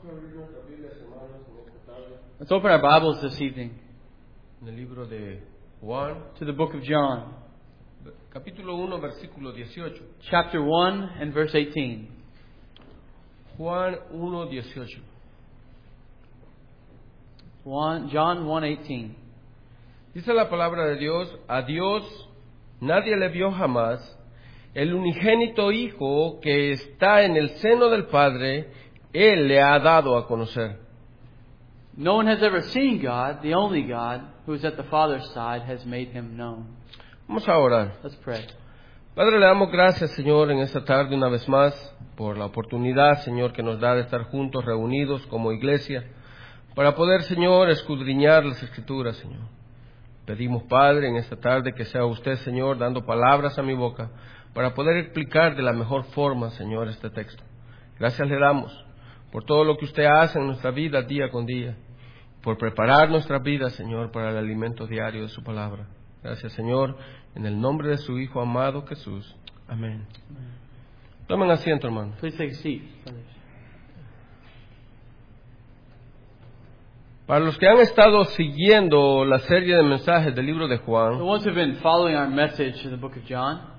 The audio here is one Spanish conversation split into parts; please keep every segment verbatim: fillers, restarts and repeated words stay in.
Let's open our Bibles this evening en el libro de Juan, to the book of John, capítulo uno, versículo dieciocho. chapter one and verse eighteen. Juan uno, dieciocho. One, John one eighteen. Dice la palabra de Dios: a Dios nadie le vio jamás, el unigénito Hijo que está en el seno del Padre, Él le ha dado a conocer. No one has ever seen God, the only God, who is at the Father's side, has made Him known. Vamos a orar. Let's pray. Padre, le damos gracias, Señor, en esta tarde una vez más, por la oportunidad, Señor, que nos da de estar juntos, reunidos como iglesia, para poder, Señor, escudriñar las Escrituras, Señor. Pedimos, Padre, en esta tarde que sea usted, Señor, dando palabras a mi boca, para poder explicar de la mejor forma, Señor, este texto. Gracias le damos por todo lo que usted hace en nuestra vida día con día, por preparar nuestra vida, Señor, para el alimento diario de su palabra. Gracias, Señor, en el nombre de su Hijo amado Jesús. Amén. Amén. Tomen asiento, hermano. Please take a seat, brothers. Para los que han estado siguiendo la serie de mensajes del libro de Juan, The ones who have been following our message in the book of John,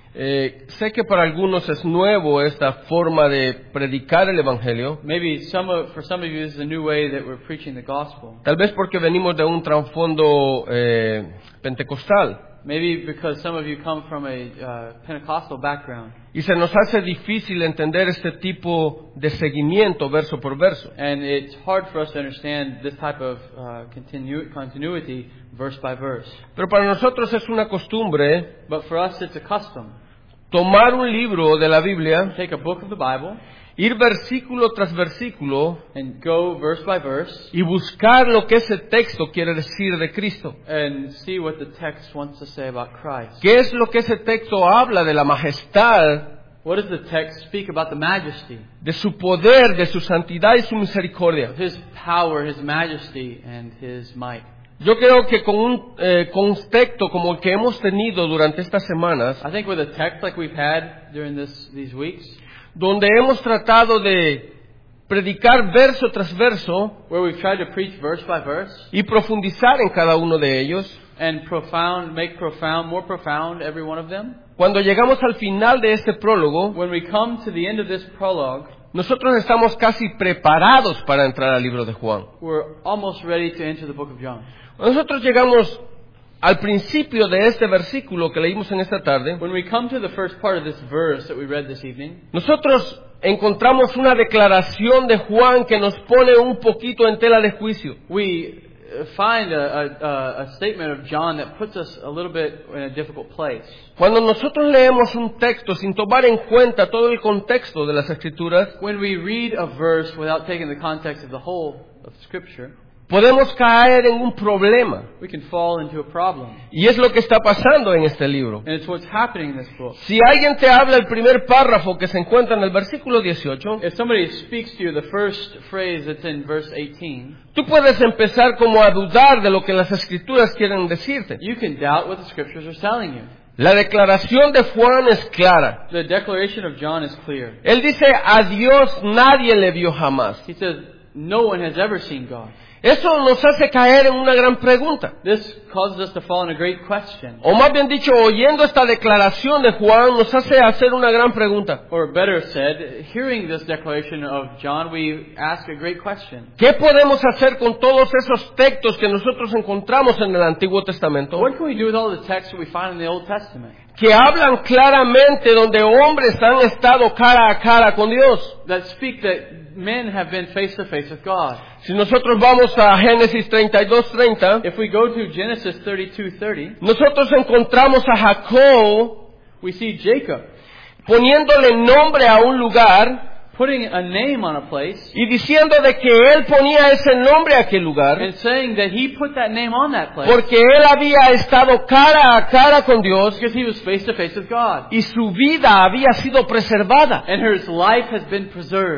eh, sé que para algunos es nuevo esta forma de predicar el Evangelio. maybe some of, for some of you this is a new way that we're preaching the gospel. Tal vez porque venimos de un trasfondo eh, pentecostal Maybe because some of you come from a uh, Pentecostal background, y se nos hace difícil entender este tipo de seguimiento verso por verso. and it's hard for us to understand this type of uh, continu- continuity verse by verse. Pero para nosotros es una costumbre But for us it's a custom. tomar un libro de la Biblia, Take a book of the Bible ir versículo tras versículo and go verse by verse y buscar lo que ese texto quiere decir de Cristo. and see what the text wants to say about Christ. ¿Qué es lo que ese texto habla de la majestad, What does the text speak about the majesty, de su poder, de su santidad y su misericordia? His power, His majesty, and His might? Yo creo que con un eh, contexto como el que hemos tenido durante estas semanas, I think with a text like we've had during this, these weeks, donde hemos tratado de predicar verso tras verso where we've tried to preach verse by verse y profundizar en cada uno de ellos, and profound, make profound, more profound every one of them, cuando llegamos al final de este prólogo, when we come to the end of this prologue, nosotros estamos casi preparados para entrar al libro de Juan. we're almost ready to enter the book of John. Nosotros llegamos al principio de este versículo que leímos en esta tarde. When we come to the first part of this verse that we read this evening, Nosotros encontramos una declaración de Juan que nos pone un poquito en tela de juicio. we uh, find a, a, a statement of John that puts us a little bit in a difficult place. Cuando nosotros leemos un texto sin tomar en cuenta todo el contexto de las Escrituras, When we read a verse without taking the context of the whole of Scripture, podemos caer en un problema. we can fall into a problem. Y es lo que está pasando en este libro. And it's what's happening in this book. Si alguien te habla el primer párrafo que se encuentra en el versículo dieciocho, If somebody speaks to you the first phrase that's in verse eighteen, tú puedes empezar como a dudar de lo que las Escrituras quieren decirte. you can doubt what the Scriptures are telling you. La declaración de Juan es clara. The declaration of John is clear. Él dice: a Dios nadie le vio jamás. He says, no one has ever seen God. Eso nos hace caer en una gran pregunta. This causes us to fall in a great question. O más bien dicho, oyendo esta declaración de Juan, nos hace hacer una gran pregunta. Or better said, hearing this declaration of John, we ask a great question. ¿Qué podemos hacer con todos esos textos que nosotros encontramos en el Antiguo Testamento, What can we do with all the texts that we find in the Old Testament que hablan claramente donde hombres han estado cara a cara con Dios? that speak that men have been face to face with God? Si nosotros vamos a Génesis treinta y dos treinta, If we go to Genesis thirty-two thirty, nosotros encontramos a Jacob we see Jacob poniéndole nombre a un lugar putting a name on a place y diciendo de que él ponía ese nombre a aquel lugar and saying that he put that name on that place porque él había estado cara a cara con Dios because he was face to face with God y su vida había sido preservada. and his life has been preserved.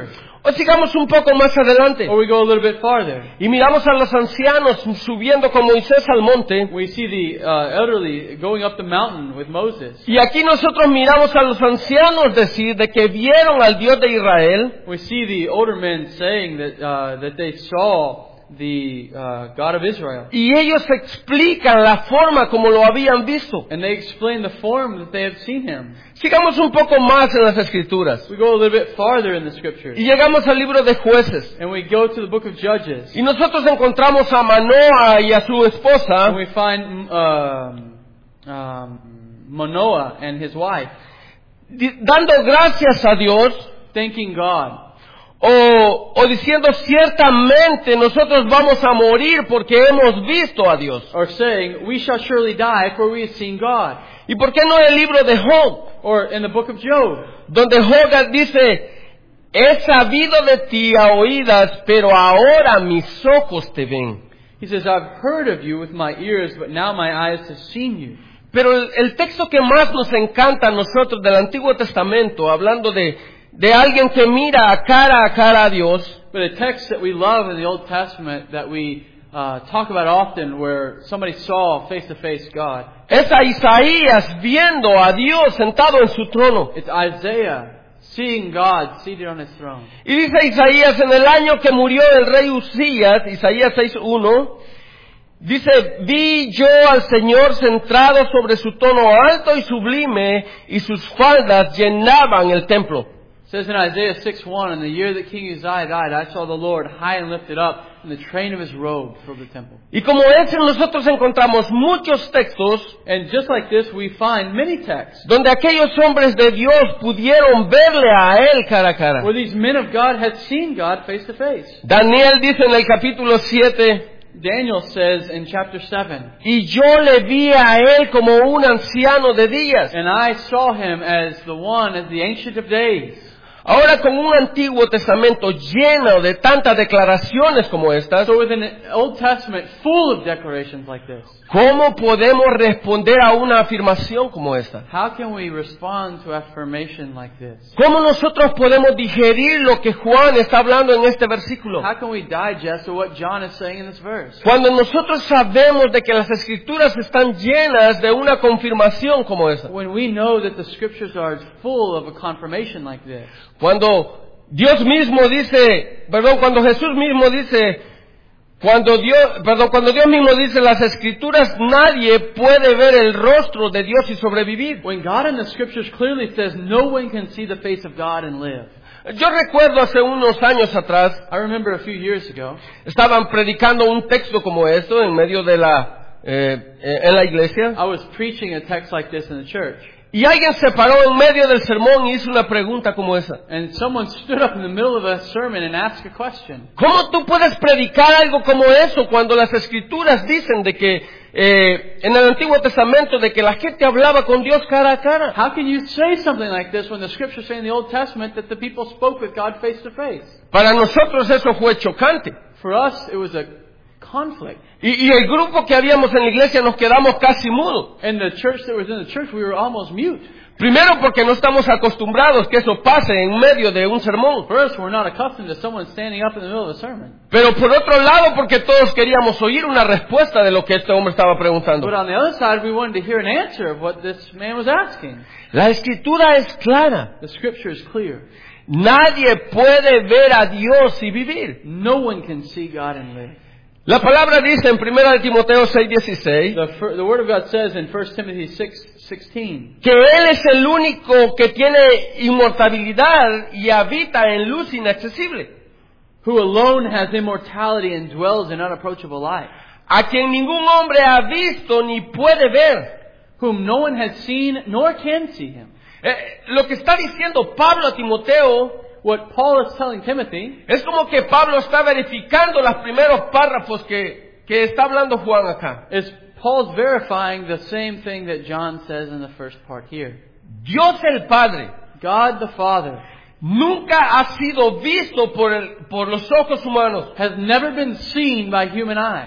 O sigamos un poco más adelante. Or we go a little bit farther. Y miramos a los ancianos subiendo con Moisés al monte. We see the uh, elderly going up the mountain with Moses. Y aquí nosotros miramos a los ancianos decir de que vieron al Dios de Israel. We see the older men saying that uh, that they saw the uh, God of Israel. Y ellos explican la forma como lo habían visto. And they explain the form that they had seen him. Sigamos un poco más en las Escrituras. We go a little bit farther in the scriptures. Y llegamos al libro de Jueces. And we go to the book of Judges. Y nosotros encontramos a Manoah y a su esposa. And we find um, um, Manoah and his wife Dando gracias a Dios. thanking God. O, o diciendo ciertamente nosotros vamos a morir porque hemos visto a Dios. Or saying, we shall surely die for we have seen God. ¿Y por qué no el libro de Job? Or in the book of Job, Donde Job dice, he sabido de ti a oídas, pero ahora mis ojos te ven. he says, I've heard of you with my ears, but now my eyes have seen you. Pero el, el texto que más nos encanta a nosotros del Antiguo Testamento, hablando de, de alguien que mira a cara a cara a Dios, But a text that we love in the Old Testament that we uh, talk about often where somebody saw face-to-face God, es a Isaías viendo a Dios sentado en su trono. it's Isaiah seeing God seated on his throne. Y dice Isaías, en el año que murió el rey Usías, Isaías seis uno, dice, vi yo al Señor centrado sobre su trono alto y sublime, y sus faldas llenaban el templo. It says in Isaiah six one, in the year that King Uzziah died, I saw the Lord high and lifted up, and the train of his robe filled the temple. Y como ese nosotros encontramos muchos textos And just like this, we find many texts donde aquellos hombres de Dios pudieron verle a Él cara a cara. where these men of God had seen God face to face. Daniel dice en el capítulo siete, Daniel says in chapter seven, y yo le vi a Él como un anciano de días. and I saw him as the one, as the Ancient of Days. Ahora con un Antiguo Testamento lleno de tantas declaraciones como estas, So with an Old Testament full of declarations like this, ¿cómo podemos responder a una afirmación como esta? how can we respond to affirmation like this? ¿Cómo nosotros podemos digerir lo que Juan está hablando en este versículo? How can we digest what John is saying in this verse? Cuando nosotros sabemos de que las Escrituras están llenas de una confirmación como esa. When we know that the scriptures are full of a confirmation like this. Cuando Dios mismo dice, perdón, cuando Jesús mismo dice, cuando Dios, perdón, cuando Dios mismo dice las Escrituras, nadie puede ver el rostro de Dios y sobrevivir. When God in the scriptures clearly says no one can see the face of God and live. Yo recuerdo hace unos años atrás, I remember a few years ago, estaban predicando un texto como esto en medio de la, eh, eh, en la iglesia. I was preaching a text like this in the church. Y alguien se paró en medio del sermón y hizo una pregunta como esa. And someone stood up in the middle of a sermon and asked a question. ¿Cómo tú puedes predicar algo como eso cuando las Escrituras dicen de que eh, en el Antiguo Testamento de que la gente hablaba con Dios cara a cara? How can you say something like this when the scriptures say in the Old Testament that the people spoke with God face to face? Para nosotros eso fue chocante. For us, it was a conflict. Y, y el grupo que habíamos en la iglesia nos quedamos casi mudos. And the church that was in the church, we were almost mute. Primero porque no estamos acostumbrados que eso pase en medio de un sermón. First, we're not accustomed to someone standing up in the middle of a sermon. Pero por otro lado porque todos queríamos oír una respuesta de lo que este hombre estaba preguntando. But on the other side, we wanted to hear an answer of what this man was asking. La Escritura es clara. The scripture is clear. Nadie puede ver a Dios y vivir. No one can see God and live. La palabra dice en primera de Timoteo seis dieciséis The, fir- the Word of God says in First Timothy six sixteen que Él es el único que tiene inmortalidad y habita en luz inaccesible, who alone has immortality and dwells in unapproachable light, a quien ningún hombre ha visto ni puede ver. whom no one has seen nor can see him. Eh, lo que está diciendo Pablo a Timoteo What Paul is telling Timothy es como que Pablo está verificando los primeros párrafos que, que está hablando Juan acá. is Paul's verifying the same thing that John says in the first part here. Dios el Padre God the Father nunca ha sido visto por, el, por los ojos humanos. has never been seen by human eyes.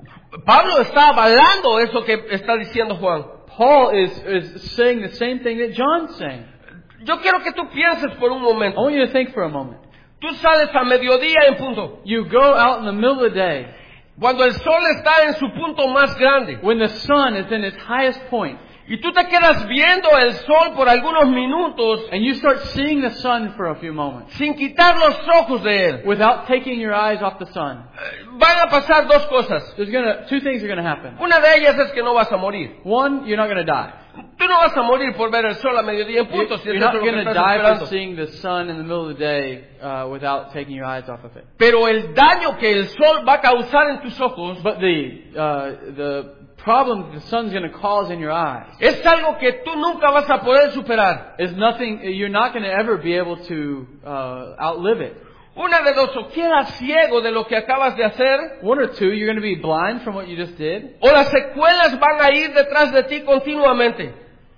Pablo está avalando eso que está diciendo Juan. Paul is, is saying the same thing that John's saying. Yo quiero que tú pienses por un I momento. want you to think for a moment. Tú sales a mediodía en punto. You go out in the middle of the day, Cuando el sol está en su punto más grande. when the sun is in its highest point, Y tú te quedas viendo el sol por algunos minutos and you start seeing the sun for a few moments, sin quitar los ojos de él. without taking your eyes off the sun. Van a pasar dos cosas. There's gonna, two things are gonna happen. Una de ellas es que no vas a morir. One, you're not gonna die. Tú no vas a morir por ver el sol a mediodía en punto. Si You're es eso not lo que gonna estás die esperando. for seeing the sun in the middle of the day uh, without taking your eyes off of it. Pero el daño que el sol va a causar en tus ojos But the uh, the problem the sun's going to cause in your eyes es algo que tú nunca vas a poder superar. is nothing. You're not going to ever be able to uh, outlive it. Una de dos, o quedas ciego de lo que acabas de hacer, One or two, you're going to be blind from what you just did, o las secuelas van a ir detrás de ti continuamente.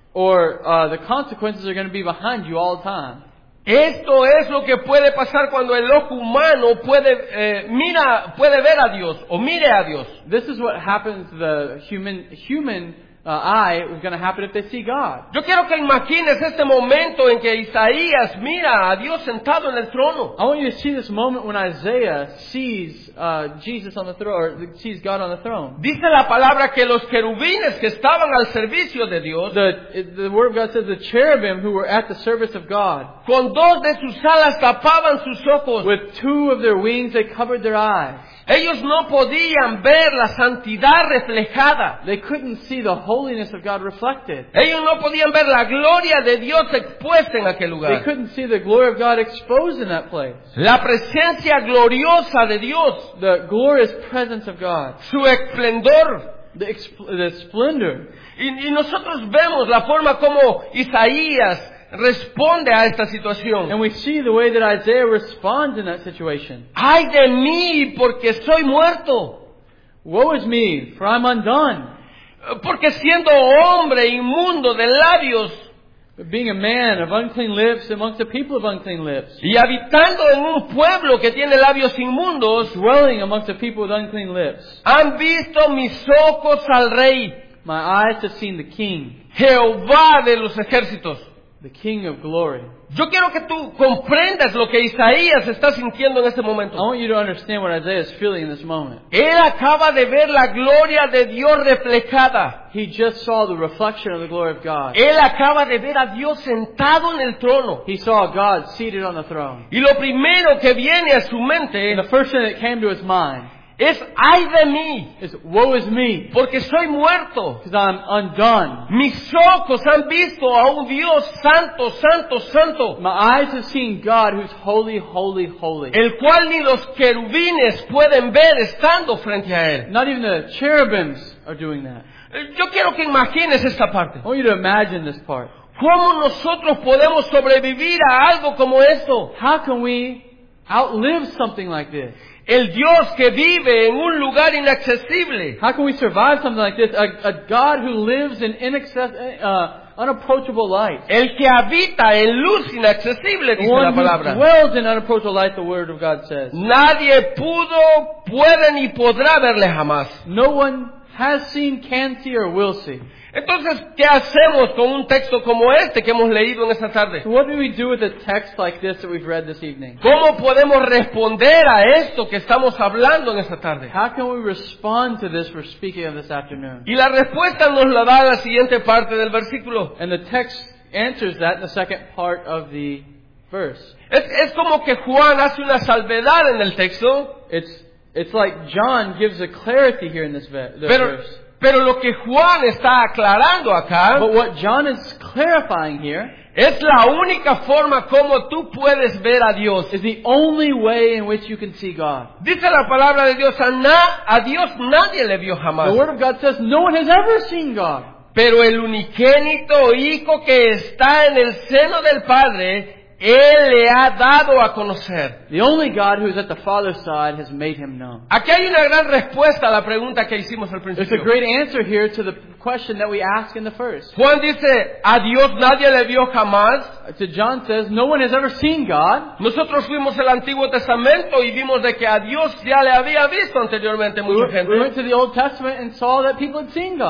or uh, the consequences are going to be behind you all the time. Esto es lo que puede pasar cuando el ojo humano puede eh, mira puede ver a Dios o mire a Dios. This is what happens to the human human uh, eye is going to happen if they see God. Yo quiero que imagines este momento en que Isaías mira a Dios sentado en el trono. I want you to see this moment when Isaiah sees uh, Jesus on the throne, or sees God on the throne. Dice la palabra que los querubines que estaban al servicio de Dios, The, the Word of God says the cherubim who were at the service of God, con dos de sus alas tapaban sus ojos. with two of their wings they covered their eyes. Ellos no podían ver la santidad reflejada. They couldn't see the holiness of God reflected. Ellos no podían ver la gloria de Dios expuesta en aquel They lugar. couldn't see the glory of God exposed in that place. La presencia gloriosa de Dios, The glorious presence of God. su esplendor. The, expl- the splendor. Y, y nosotros vemos la forma como Isaías responde a esta situación. And we see the way that Isaiah responds in that situation. ¡Ay de mí, porque soy muerto! Woe is me, for I'm undone. Porque siendo hombre inmundo de labios Being a man of unclean lips amongst the people of unclean lips. y habitando en un pueblo que tiene labios inmundos, Dwelling amongst the people with unclean lips. han visto mis ojos al Rey, My eyes have seen the King, Jehová de los ejércitos. the King of glory. Yo quiero que tú comprendas lo que Isaías está sintiendo en este I momento. want you to understand what Isaiah is feeling in this moment. Él acaba de ver la gloria de Dios reflejada. He just saw the reflection of the glory of God. Él acaba de ver a Dios sentado en el trono. He saw God seated on the throne. Y lo primero que viene a su mente And the first thing that came to his mind es, ¡ay de mí! is, woe is me, Porque soy muerto. because I'm undone. Mis ojos han visto a un Dios santo, santo, santo, My eyes have seen God who's holy, holy, holy. el cual ni los querubines pueden ver estando frente a él. Not even the cherubims are doing that. Yo quiero que imagines esta parte. I want you to imagine this part. ¿Cómo nosotros podemos sobrevivir a algo como esto? How can we outlive something like this? El Dios que vive en un lugar inaccesible. How can we survive something like this? A, a God who lives in inaccess, uh, unapproachable light. El que habita en luz inaccesible, dice la One who palabra. dwells in unapproachable light, the Word of God says. Nadie pudo, puede ni podrá verle jamás. No one has seen, can see, or will see. Entonces, ¿qué hacemos con un texto como este que hemos leído en esta tarde? So what do we do with a text like this that we've read this evening? ¿Cómo podemos responder a esto que estamos hablando en esta tarde? How can we respond to this we're speaking of this afternoon? Y la respuesta nos la da la siguiente parte del versículo. And the text answers that in the second part of the verse. Es, es como que Juan hace una salvedad en el texto, It's it's like John gives a clarity here in this ve- the pero, verse. pero lo que Juan está aclarando acá But what John is clarifying here es la única forma como tú puedes ver a Dios. is the only way in which you can see God. Dice la palabra de Dios, a, na- a Dios nadie le vio jamás. The Word of God says no one has ever seen God. Pero el unigénito Hijo que está en el seno del Padre, Él le ha dado a conocer. The only God who is at the Father's side has made him known. Aquí hay una gran respuesta a la pregunta que hicimos al There's principio. a great answer here to the question that we asked in the first. Juan dice, a Dios nadie le vio jamás. So John says no one has ever seen God. Nosotros fuimos al Antiguo Testamento y vimos de que a Dios ya le había visto anteriormente We mucha went, we gente. went to the Old Testament and saw that people had seen God.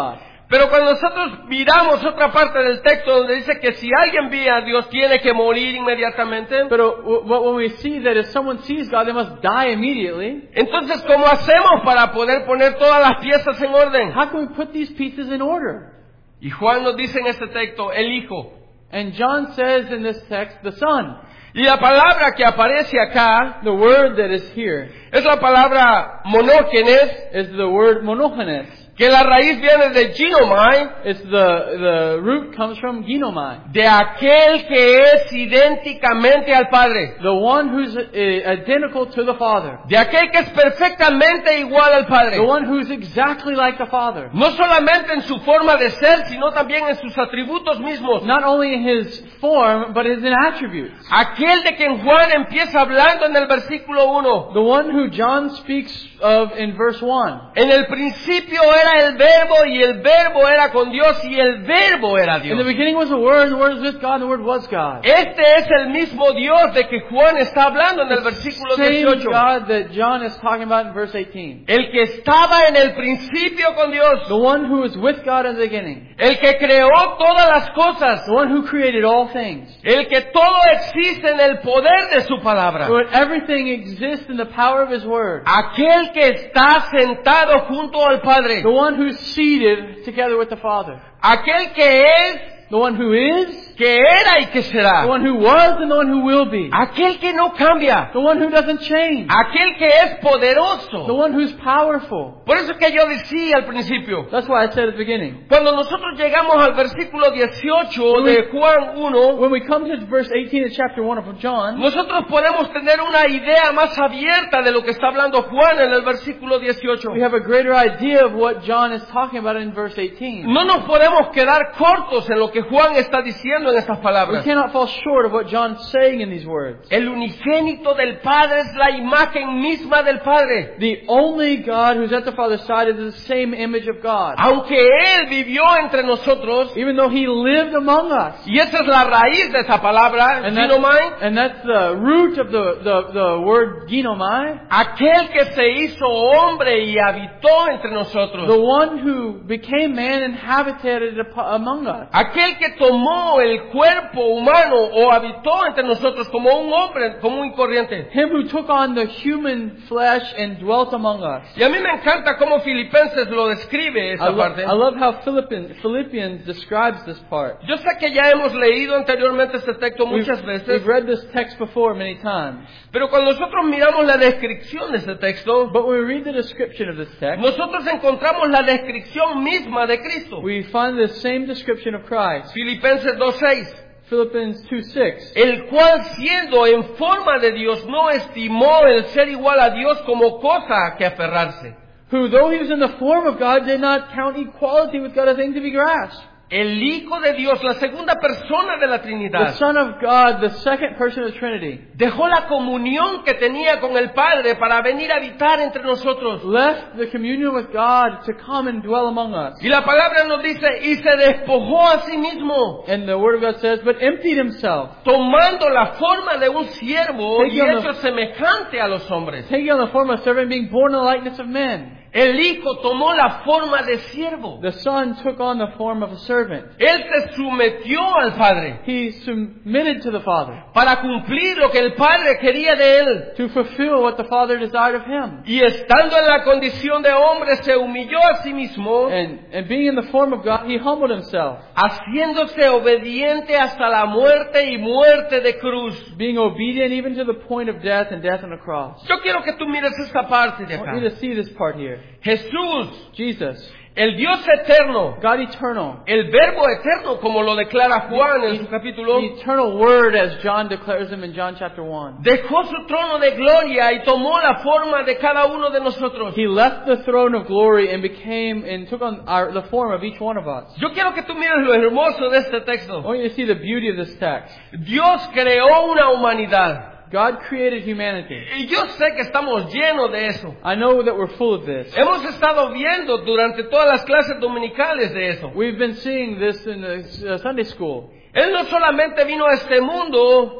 Pero cuando nosotros miramos otra parte del texto donde dice que si alguien ve a Dios tiene que morir inmediatamente, But uh, when we see that if someone sees God, they must die immediately. entonces ¿cómo hacemos para poder poner todas las piezas en orden? How can we put these pieces in order? Y Juan nos dice en este texto, el Hijo. And John says in this text, the Son. Y la palabra que aparece acá, The word that is here es la palabra monógenes, is the word monogenes. que la raíz viene de ginomai, It's the, the root comes from ginomai. de aquel que es idénticamente al Padre, The one who's uh, identical to the Father. de aquel que es perfectamente igual al Padre, The one who's exactly like the Father. no solamente en su forma de ser, sino también en sus atributos mismos. Not only in his form, but in attributes. Aquel de quien Juan empieza hablando en el versículo uno. The one who John speaks of in verse one. En el principio era el verbo y el verbo era con Dios y el verbo era In the Dios. beginning was the Word, and the Word was with God, and the Word was God. Este es el mismo Dios de que Juan está hablando en el versículo Same dieciocho. God that John is talking about in verse eighteen. El que estaba en el principio con Dios. The one who was with God in the beginning. El que creó todas las cosas. The one who created all things. El que todo existe en el poder de su palabra. Where everything exists in the power of His Word. Aquel que está sentado junto al Padre. The one who's seated together with the Father. Aquel que es, The one who is, que era y que the será. one who was, and the one who will be. Aquel que no cambia. The one who doesn't change. Aquel que es The poderoso. one who's powerful. Por eso que yo decía al principio, That's why I said at the beginning. cuando nosotros llegamos al versículo dieciocho de Juan uno, When we come to verse eighteen of chapter one of John, nosotros podemos tener una idea más abierta de lo que está hablando Juan en el versículo dieciocho. we have a greater idea of what John is talking about in verse eighteen. No nos podemos quedar cortos en lo que Juan está diciendo en estas We palabras. cannot fall short of what John's saying in these words. El unigénito del Padre es la imagen misma del Padre. The only God who's at the Father's side is the same image of God. Aunque Él vivió entre nosotros, Even though He lived among us. y esa es la raíz de esa palabra, And, that- ginomai, and that's the root of the, the, the word ginomai. aquel que se hizo hombre y habitó entre The nosotros. one who became man and habitated ap- among us. Aquel que tomó el cuerpo humano o habitó entre nosotros como un hombre común y corriente. Him who took on the human flesh and dwelt among us. Y a mí me encanta cómo Filipenses lo describe I, esta lo- parte. I love how Philippians, Philippians describes this part. Yo sé que ya hemos leído anteriormente este texto We've, muchas we've veces, read this text before many times. pero cuando nosotros miramos la descripción de este texto, But when we read the description of this text, nosotros encontramos la descripción misma de Cristo. we find the same description of Christ. Filipenses dos seis. Philippians two six. El cual siendo en forma de Dios no estimó el ser igual a Dios como cosa a que aferrarse. Who, though he was in the form of God, did not count equality with God a thing to be grasped. El Hijo de Dios, la segunda persona de la The Trinidad, Son of God, the second person of the Trinity, dejó la comunión que tenía con el Padre para venir a habitar entre nosotros. left the communion with God to come and dwell among us. Y la palabra nos dice, y se despojó a sí mismo, And the Word of God says, but emptied himself, tomando la forma de un siervo y Taking on the- hecho semejante a los hombres. taking on the form of a servant, being born in the likeness of men. El Hijo tomó la forma de siervo. The Son took on the form of a servant. Él se sometió al Padre He submitted to the Father para cumplir lo que el Padre quería de él. to fulfill what the Father desired of him. Y estando en la condición de hombre, se humilló a sí mismo, And, and being in the form of God, he humbled himself, haciéndose obediente hasta la muerte y muerte de cruz. being obedient even to the point of death and death on the cross. Yo quiero que tú mires esta parte de I want acá. you to see this part here. Jesús, Jesus, el Dios eterno, God eternal, el verbo eterno, como lo declara Juan en su capítulo, the eternal Word as John declares him in John chapter one. dejó su trono de gloria y tomó la forma de cada uno de nosotros. He left the throne of glory and became and took on our, the form of each one of us. Yo quiero que tú mires lo hermoso de este I texto. want you to see the beauty of this text. Dios creó una humanidad. God created humanity. Y yo sé que estamos llenos de eso. I know that we're full of this. Hemos estado viendo durante todas las clases dominicales de eso. We've been seeing this in the uh, Sunday school. Él no solamente vino a este mundo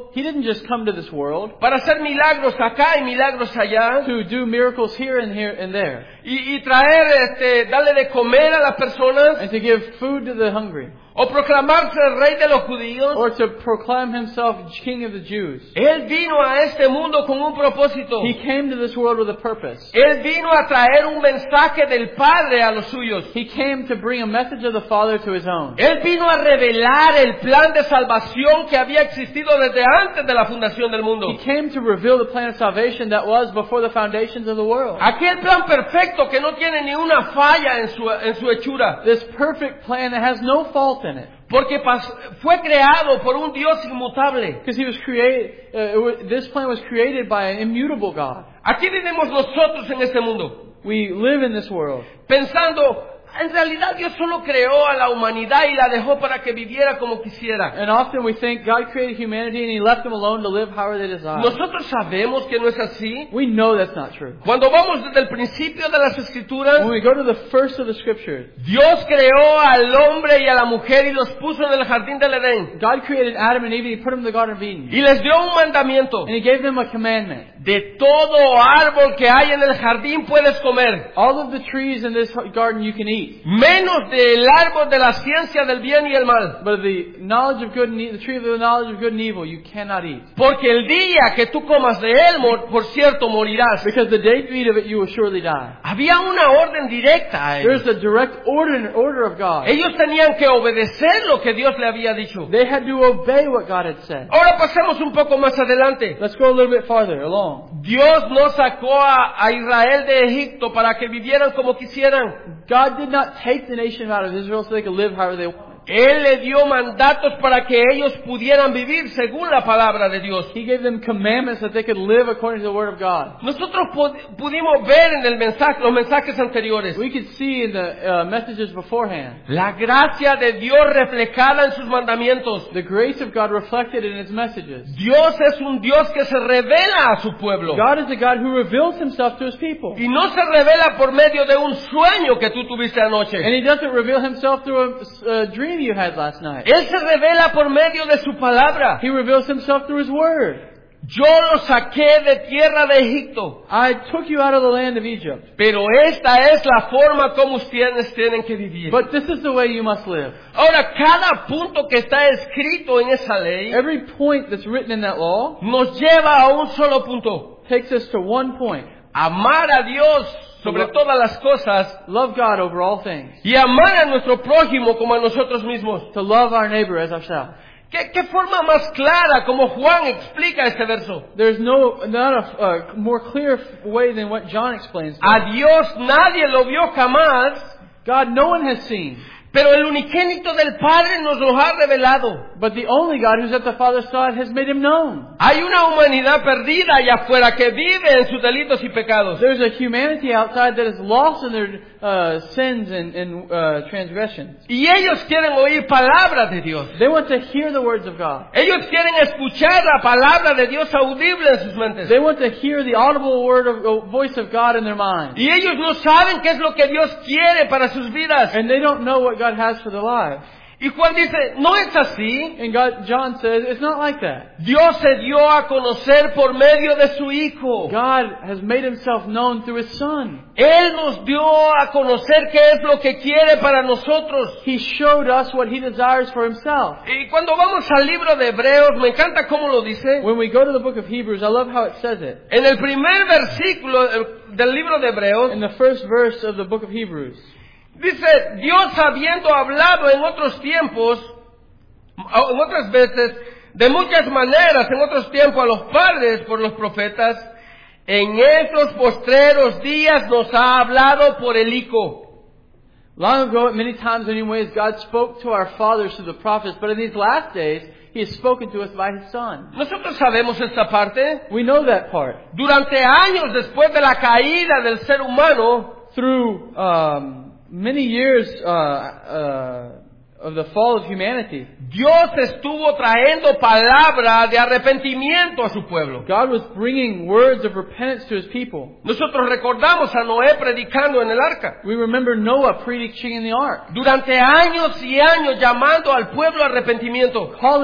He didn't just come to this world para hacer milagros acá y milagros allá to do miracles here and here and there, y, y traer, este, darle de comer a las personas and to give food to the hungry, o proclamarse el rey de los judíos. or to proclaim himself King of the Jews. Él vino a este mundo con un propósito. He came to this world with a purpose. Él vino a traer un mensaje del Padre a los suyos. He came to bring a message of the Father to His own. Él vino a revelar el plan de salvación que había existido desde antes de la fundación del mundo. He came to reveal the plan of salvation that was before the foundations of the world. Aquel plan perfecto que no tiene ni una falla en su, en su hechura. This perfect plan that has no fault in it. Porque pas- fue creado por un Dios inmutable. Because he was created, uh, it was- this plan was created by an immutable God. Aquí vivimos nosotros en este mundo, We live in this world, pensando, en realidad Dios solo creó a la humanidad y la dejó para que viviera como quisiera. and often we think God created humanity and He left them alone to live however they desire. Nosotros sabemos que no es así. We know that's not true. Cuando vamos desde el principio de las Escrituras, When we go to the first of the Scriptures, Dios creó al hombre y a la mujer y los puso en el jardín del Edén. God created Adam and Eve and He put them in the Garden of Eden. Y les dio un mandamiento. And He gave them a commandment. De todo árbol que hay en el jardín puedes comer, All of the trees in this garden you can eat, menos del árbol de la ciencia del bien y el mal. but the knowledge of good and e- the tree of the knowledge of good and evil you cannot eat. Porque el día que tú comas de él, mor- por cierto, morirás. Because the day you eat of it, you will surely die. Había una orden directa a There's ellos. a direct order, order of God. Ellos tenían que obedecer lo que Dios le había dicho. They had to obey what God had said. Ahora pasemos un poco más adelante. Let's go a little bit farther along. Dios no sacó a, a Israel de Egipto para que vivieran como quisieran. God did not take the nation out of Israel so they could live however they wanted. Él le dio mandatos para que ellos pudieran vivir según la palabra de Dios. He gave them commandments that they could live according to the Word of God. Nosotros pu- pudimos ver en el mensaje, los mensajes anteriores, We could see in the uh, messages beforehand la gracia de Dios reflejada en sus mandamientos. the grace of God reflected in His messages. Dios es un Dios que se revela a su pueblo. God is a God who reveals Himself to His people. Y no se revela por medio de un sueño que tú tuviste anoche. And He doesn't reveal Himself through a, a dream you had last night. Él se revela por medio de su palabra. He reveals Himself through His Word. Yo los saqué de tierra de Egipto, I took you out of the land of Egypt. pero esta es la forma como ustedes tienen que vivir. But this is the way you must live. Ahora, cada punto que está escrito en esa ley Every point that's written in that law nos lleva a un solo punto. takes us to one point. Amar a Dios sobre todas las cosas Love God over all things. y amar a nuestro prójimo como a nosotros mismos. To love our neighbor as ourselves. ¿Qué, qué forma más clara como Juan explica este verso? There's no, not a uh, more clear way than what John explains. A Dios nadie lo vio jamás, God no one has seen. pero el unigénito del Padre nos lo ha revelado. But the only God who's at the Father's side has made Him known. Hay una humanidad perdida allá afuera que vive en sus delitos y pecados. There's a humanity outside that is lost in their uh, sins and, and uh, transgressions. Y ellos quieren oír palabras de Dios. They want to hear the words of God. Ellos quieren escuchar la palabra de Dios audible en sus mentes. They want to hear the audible word of, uh, voice of God in their mind. Y ellos no saben qué es lo que Dios quiere para sus vidas. And they don't know what God has for their lives. Y Juan dice, no es así. And God, John says, it's not like that. Dios se dio a conocer por medio de su Hijo. God has made Himself known through His Son. Él nos dio a conocer qué es lo que quiere para nosotros. He showed us what He desires for Himself. Y cuando vamos al libro de Hebreos, me encanta cómo lo dice. When we go to the book of Hebrews, I love how it says it. En el primer versículo del libro de Hebreos, In the first verse of the book of Hebrews, dice, Dios habiendo hablado en otros tiempos, en otras veces, de muchas maneras, en otros tiempos a los padres por los profetas, en estos postreros días nos ha hablado por el Hijo. long ago, many times, in many ways, God spoke to our fathers through the prophets, but in these last days, He has spoken to us by His Son. Nosotros sabemos esta parte. We know that part. Durante años después de la caída del ser humano, Through um, many years uh, uh, of the fall of humanity, Dios estuvo trayendo palabra de arrepentimiento a su pueblo. God was bringing words of repentance to His people. Nosotros recordamos a Noé predicando en el arca. We remember Noah preaching in the ark, Durante años y años llamando al pueblo a arrepentimiento. calling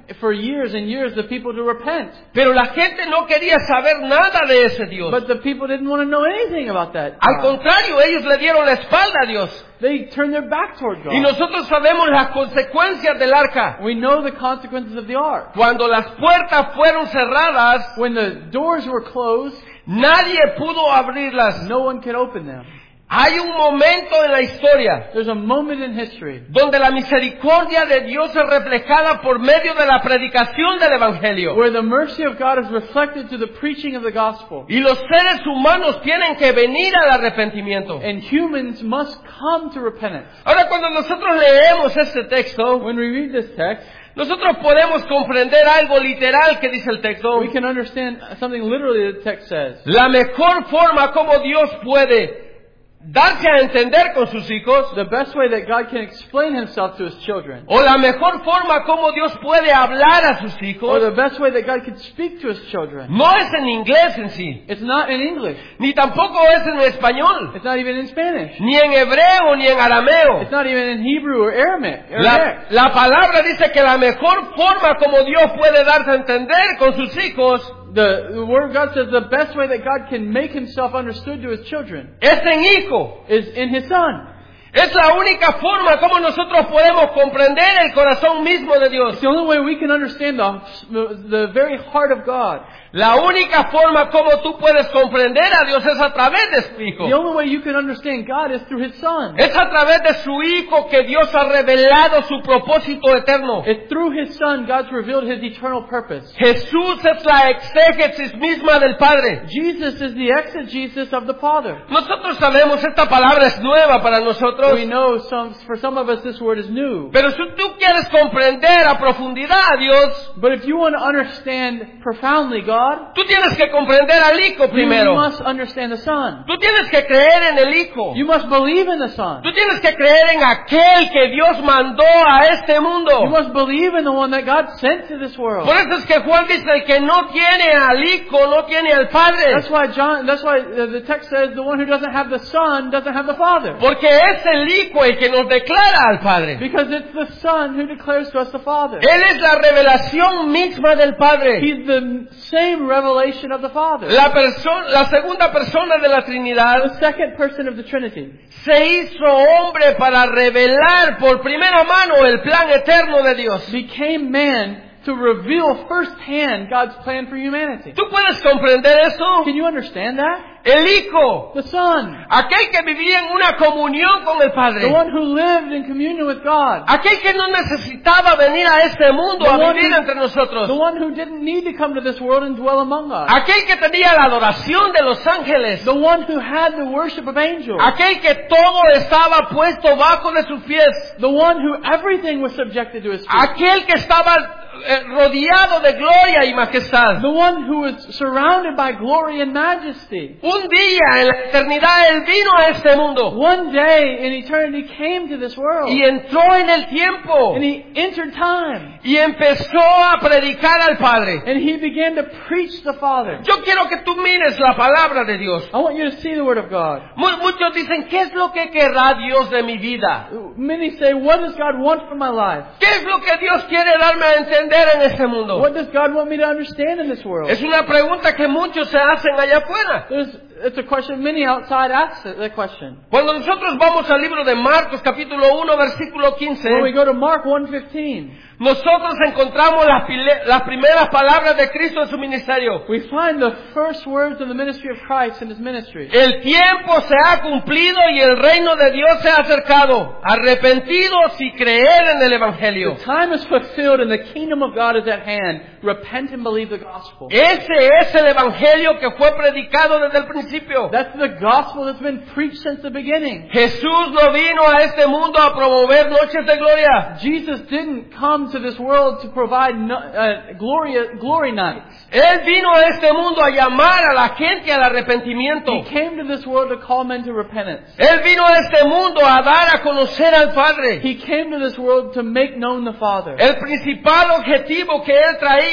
for years and years the people to repent. Pero la gente no quería saber nada de ese Dios. But the people didn't want to know anything about that Al God. contrario, ellos le dieron la espalda a Dios. They turned their back toward Y God. nosotros sabemos las consecuencias del arca. We know the consequences of the ark. Cuando las puertas fueron cerradas, When the doors were closed, nadie pudo abrirlas. no one could open them. Hay un momento en la historia There's a moment in history donde la misericordia de Dios es reflejada por medio de la predicación del Evangelio. where the mercy of God is reflected through the preaching of the gospel. Y los seres humanos tienen que venir al arrepentimiento. And humans must come to repentance. Ahora, cuando nosotros leemos este texto, When we read this text, nosotros podemos comprender algo literal que dice el texto. we can understand something literally the text says. La mejor forma como Dios puede darse a entender con sus hijos, The best way that God can explain himself to his children, o la mejor forma como Dios puede hablar a sus or hijos, the best way that God can speak to his children, no es en inglés en sí, it's not in English. ni tampoco es en español, It's not even in Spanish. ni en hebreo, ni en arameo. It's not even in Hebrew or Aramaic. La, Aramaic. la palabra dice que la mejor forma como Dios puede darse a entender con sus hijos The, the Word of God says the best way that God can make himself understood to his children es en hijo. is in his Son. Es la única forma como nosotros podemos comprender el corazón mismo de Dios. It's the only way we can understand the, the very heart of God. La única forma como tú puedes comprender a Dios es a través de su Hijo. The only way you can understand God is through his Son. Es a través de su Hijo que Dios ha revelado su propósito eterno. It's through his Son God's revealed his eternal purpose. Jesús es la exégesis misma del Padre. Jesus is the exegesis of the Father. Nosotros sabemos, esta palabra es nueva para nosotros. We know some, for some of us this word is new. Pero si tú quieres comprender a profundidad a Dios, But if you want to understand profoundly God, tú tienes que comprender al Hijo you primero. must understand the Son. Tú tienes que creer en el Hijo. You must believe in the Son. Tú tienes que creer en aquel que Dios mandó a este You mundo. must believe in the one that God sent to this world. Por eso es que Juan dice, el que no tiene al Hijo, no tiene al Padre. That's why John. That's why uh, the text says the one who doesn't have the Son doesn't have the Father. Porque es el Hijo el que nos declara al Padre. Because it's the Son who declares to us the Father. Él es la revelación misma del Padre. He's the same revelation of the Father. La, perso- la segunda persona de la Trinidad The second person of the Trinity se hizo hombre para revelar por primera mano el plan eterno de Dios. became man to reveal firsthand God's plan for humanity. ¿Tú puedes comprender eso? Can you understand that? El Hijo, The Son, aquel que vivía en una comunión con el the Padre, one who lived in communion with God, aquel que no necesitaba venir a este mundo The a one vivir who- entre the nosotros, one who didn't need to come to this world and dwell among us, aquel que tenía la adoración de los ángeles, the one who had the worship of angels, aquel que todo estaba puesto bajo de sus pies, the one who everything was subjected to his feet, aquel que estaba eh, rodeado de gloria y majestad. the one who was surrounded by glory and majesty. Un día en la eternidad Él vino a este mundo One day in eternity came to this world, y entró en el tiempo and he entered time, y empezó a predicar al Padre. and he began to preach the Father. Yo quiero que tú mires la palabra de Dios. I want you to see the Word of God. Mu- Muchos dicen, ¿qué es lo que querrá Dios de mi vida? Many say, what does God want for my life? ¿Qué es lo que Dios quiere darme a entender en este mundo? What does God want me to understand in this world? Es una pregunta que muchos se hacen allá afuera. There's, it's a question many outside ask that question. Cuando nosotros vamos al libro de Marcos capítulo uno versículo quince, When we go to Mark one fifteen, nosotros encontramos las, pile- las primeras palabras de Cristo en su ministerio. we find the first words of the ministry of Christ in his ministry. El tiempo se ha cumplido y el reino de Dios se ha acercado. Arrepentidos y creer en el Evangelio. The time is fulfilled and the kingdom of God is at hand. Repent and believe the gospel. Ese es el Evangelio que fue predicado desde el principio. That's the gospel that's been preached since the beginning. Jesús no vino a este mundo a promover noches de gloria. Jesus didn't come to this world to provide no, uh, glory, glory nights. Él vino a este mundo a llamar a la gente al arrepentimiento. He came to this world to call men to repentance. Él vino a este mundo a dar a conocer al Padre. He came to this world to make known the Father. El principal objetivo que Él traía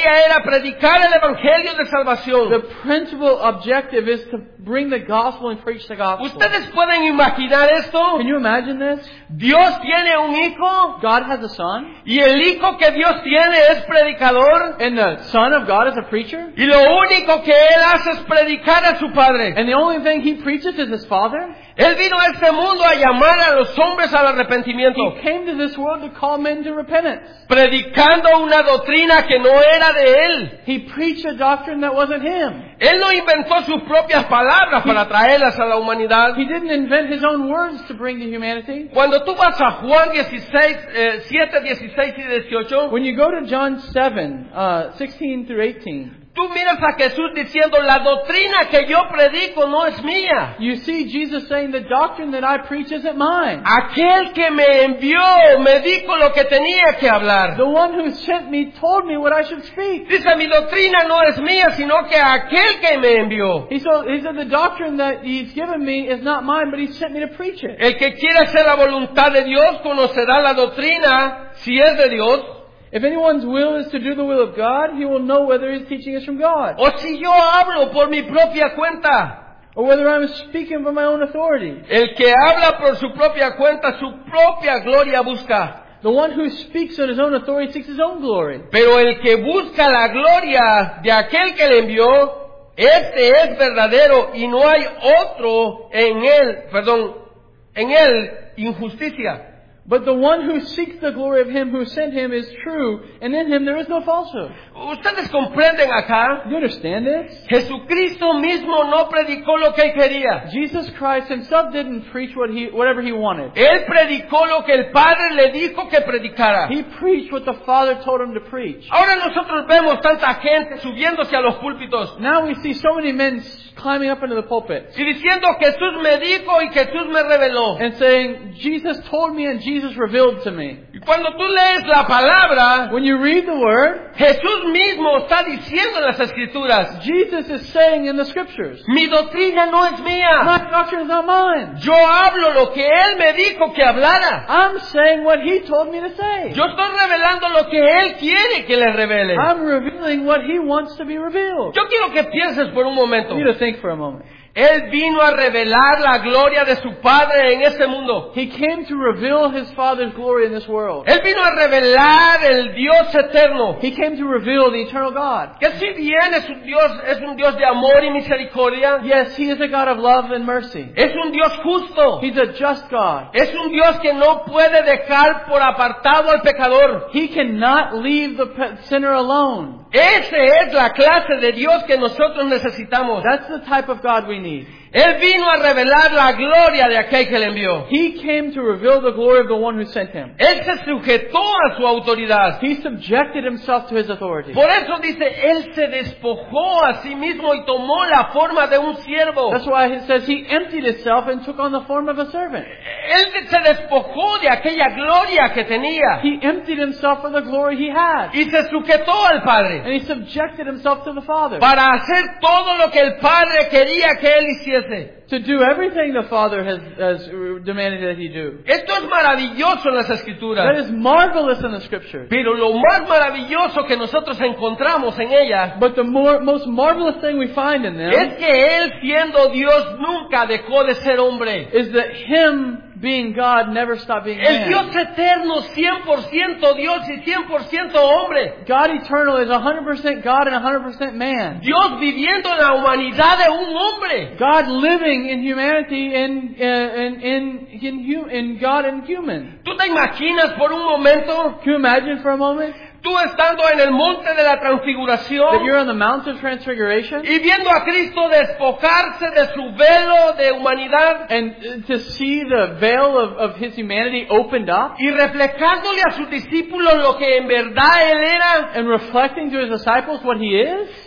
tarea era predicar el evangelio de salvación. The principal objective is to bring the gospel and preach the gospel. ¿Ustedes pueden imaginar esto? Can you imagine this? Dios tiene un hijo God has a son, y el hijo que Dios tiene es predicador. and the son of God is a preacher, Y lo único que él hace es predicar a su padre. and the only thing he preaches is his father. Él vino a este mundo a llamar a los hombres al arrepentimiento, He came to this world to call men to repentance. predicando una doctrina que no era de él. He preached a doctrine that wasn't him. Él no inventó sus propias palabras para traerlas a la humanidad. He didn't invent his own words to bring to humanity. Cuando tú vas a Juan dieciséis, eh, siete, dieciséis y dieciocho, When you go to John seven, uh, sixteen through eighteen, tú miras a Jesús diciendo, la doctrina que yo predico no es mía. you see Jesus saying, the doctrine that I preach isn't mine. Aquel que me envió me dijo lo que tenía que hablar. The one who sent me told me what I should speak. Dice, mi doctrina no es mía, sino que aquel que me envió. He said, he said, the doctrine that he's given me is not mine, but he sent me to preach it. El que quiera hacer la voluntad de Dios conocerá la doctrina si es de Dios. If anyone's will is to do the will of God, he will know whether his teaching is from God, O si yo hablo por mi propia cuenta. or whether I'm speaking from my own authority. El que habla por su propia cuenta, su propia gloria busca. The one who speaks on his own authority seeks his own glory. Pero el que busca la gloria de aquel que le envió, este es verdadero y no hay otro en él, perdón, en él injusticia. But the one who seeks the glory of him who sent him is true, and in him there is no falsehood. ¿Ustedes comprenden acá? Do you understand this? Jesucristo mismo no predicó lo que él quería. Jesus Christ himself didn't preach what he, whatever he wanted. Él predicó lo que el Padre le dijo que predicara. He preached what the Father told him to preach. Ahora nosotros vemos tanta gente subiéndose a los púlpitos Now we see so many men climbing up into the pulpit y diciendo, Jesús me dijo y Jesús me reveló. and saying, Jesus told me and Jesus revealed to me. Y cuando tú lees la palabra, When you read the word, Jesús mismo está diciendo en las Escrituras, Jesus is saying in the scriptures, mi doctrina no es mía. my doctrine is not mine. Yo hablo lo que Él me dijo que hablara. I'm saying what he told me to say. Yo estoy revelando lo que Él quiere que le revele. I'm revealing what he wants to be revealed. Yo quiero que pienses por un momento. I need to think for a moment. Él vino a revelar la gloria de su Padre en este mundo. He came to reveal his Father's glory in this world. Él vino a revelar el Dios eterno. He came to reveal the eternal God. Que si bien es un Dios, es un Dios de amor y misericordia, Yes, he is a God of love and mercy. es un Dios justo, He's a just God. es un Dios que no puede dejar por apartado al pecador. He cannot leave the pe- sinner alone. Esa es la clase de Dios que nosotros necesitamos. That's the type of God we need. Él vino a revelar la gloria de aquel que le envió. He came to reveal the glory of the one who sent him. Él se sujetó a su autoridad. He subjected himself to his authority. Por eso dice, Él se despojó a sí mismo y tomó la forma de un siervo. That's why it says he emptied himself and took on the form of a servant. Él se despojó de aquella gloria que tenía He emptied himself for the glory he had. y se sujetó al Padre And he subjected himself to the Father. para hacer todo lo que el Padre quería que Él hiciese. To do everything the Father has, has demanded that he do. Esto es maravilloso en las That Escrituras. is marvelous in the Scriptures. Pero lo más maravilloso que nosotros encontramos en ellas But the more, most marvelous thing we find in es them que Él, siendo Dios, nunca dejó de ser hombre. is that him being God never stopped being El Dios man. eterno, cien por ciento Dios y cien por ciento hombre. God eternal is one hundred percent God and one hundred percent man. Dios viviendo en la humanidad de un hombre. God living in humanity and uh, in, in, in, hu- in God and human. ¿Tú te imaginas por un momento Can you imagine for a moment tú estando en el monte de la that transfiguración you're on the Mount of Transfiguration y viendo a Cristo despojarse de su velo de humanidad and uh, to see the veil of, of his humanity opened up y reflejándole a sus discípulos lo que en verdad Él era? and reflecting to his disciples what he is?